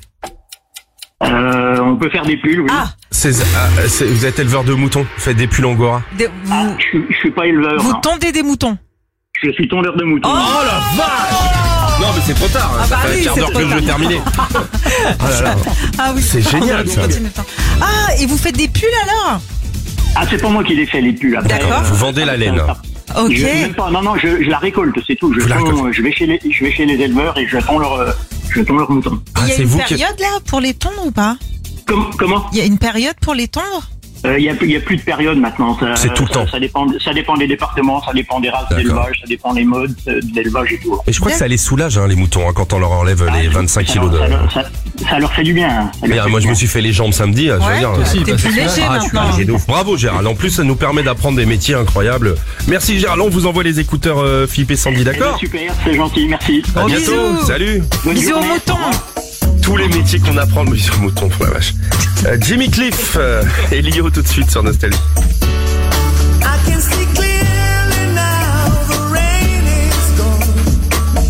Euh, on peut faire des pulls, oui. Ah, C'est- ah, c'est- vous êtes éleveur de moutons, vous faites des pulls angora. des- vous, Ah, je, suis- je suis pas éleveur. vous non. tondez des moutons. Je suis tondeur de moutons. Oh la vache! Non mais c'est trop tard, hein, ça bah fait oui, un quart c'est d'heure trop que le jeu est tard. terminé. Oh là là. Ah oui, C'est génial, On ça. continue le temps. Ah, et vous faites des pulls alors? Ah, c'est pas moi qui les fais, les pulls. Après, D'accord. Vous vendez la laine. Ok. Je, même pas, non, non, je, je la récolte, c'est tout. Je, Vous la tond- récoltez. je vais chez les, je vais chez les éleveurs et je tond leur, euh, je tond leurs moutons. Ah, Il y a c'est une vous qui... période là pour les tondre ou pas? Com- comment Il y a une période pour les tondre? Euh, Il y a, plus- il y a plus de période maintenant. Ça- C'est tout le ça- temps. Ça dépend, ça dépend des départements, ça dépend des races D'accord. d'élevage, ça dépend des modes euh, d'élevage et tout. Et je crois que ça les soulage, hein, les moutons, hein, quand on leur enlève les Ah, vingt-cinq ça kilos de... leur- Ça, leur- ça, ça leur fait du bien. hein. Ça leur Merde, fait moi du je me bien. suis fait les jambes samedi, je veux Ouais. dire. Aussi, T'es bah, plus c'est léger Ah, je suis maintenant. léger de ouf. Bravo Gérald, en plus ça nous permet d'apprendre des métiers incroyables. Merci Gérald, on vous envoie les écouteurs euh, Philippe et Sandy, Eh ben, d'accord? super, c'est gentil, merci. À Gros bientôt, bisous. salut. Bonne Bisous aux journée. moutons. Au revoir. Tous les métiers qu'on apprend, le bisou mouton, pour la vache. Euh, Jimmy Cliff euh, et Lio tout de suite sur Nostalgie. I can see clearly now, the rain is gone.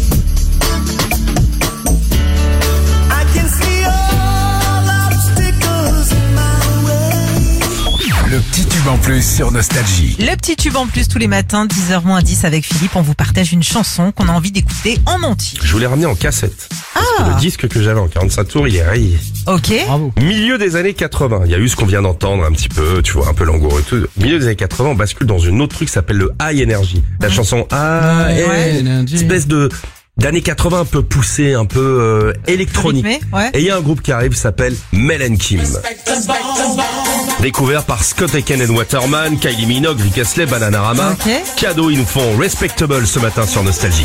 I can see all obstacles in my way. Le petit tube en plus. plus sur Nostalgie. Le petit tube en plus tous les matins, dix heures moins dix avec Philippe. On vous partage une chanson qu'on a envie d'écouter en entier. Je vous l'ai ramené en cassette. Parce que Ah. le disque que j'avais en quarante-cinq tours, il est rayé. Ok. Bravo. Milieu des années quatre-vingts, il y a eu ce qu'on vient d'entendre un petit peu, tu vois, un peu langoureux et tout. Milieu des années quatre-vingts, on bascule dans une autre truc qui s'appelle le High Energy. La chanson High Ouais. Energy, espèce de d'années quatre-vingts un peu poussée, un peu euh, électronique. Rythmé, ouais. Et il y a un groupe qui arrive qui s'appelle Mel and Kim. Découvert par Scott Aiken and Waterman, Kylie Minogue, Rick Astley, Bananarama. Ok. Cadeau, ils nous font Respectable ce matin sur Nostalgie.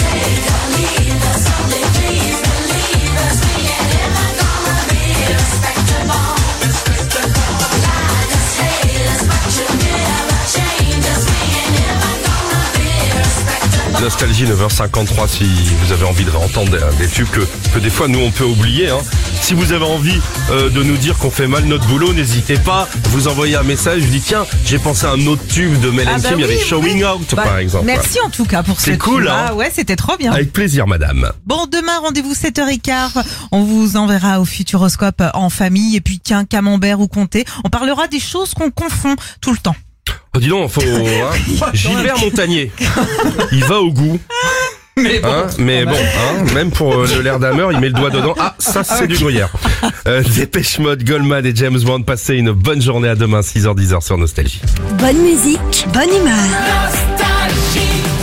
Nostalgie neuf heures cinquante-trois si vous avez envie de réentendre des, des tubes que, que des fois nous on peut oublier. Hein. Si vous avez envie euh, de nous dire qu'on fait mal notre boulot, n'hésitez pas, vous envoyez un message, je dis tiens, j'ai pensé à un autre tube de Mel and Ah bah Kim, il y oui, avait Showing oui. Out Bah, par exemple. Merci en tout cas pour ce C'est cool, tube. hein. Ah ouais, c'était trop bien. Avec plaisir madame. Bon, demain, rendez-vous sept heures quinze. On vous enverra au Futuroscope en famille. Et puis, tiens, camembert ou comté. On parlera des choses qu'on confond tout le temps. Oh, dis donc, faut, hein, Gilbert Montagnier, il va au goût. Mais bon, Hein, mais bon, hein, même pour euh, le l'air d'Hammer, il met le doigt dedans. Ah, ça c'est du gruyère. Euh, Dépêche Mode, Goldman et James Bond, passez une bonne journée à demain, six heures dix sur Nostalgie. Bonne musique, bonne humeur.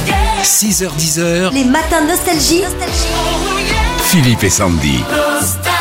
six heures dix, Les matins de Nostalgie. Philippe et Sandy. Nostalgie.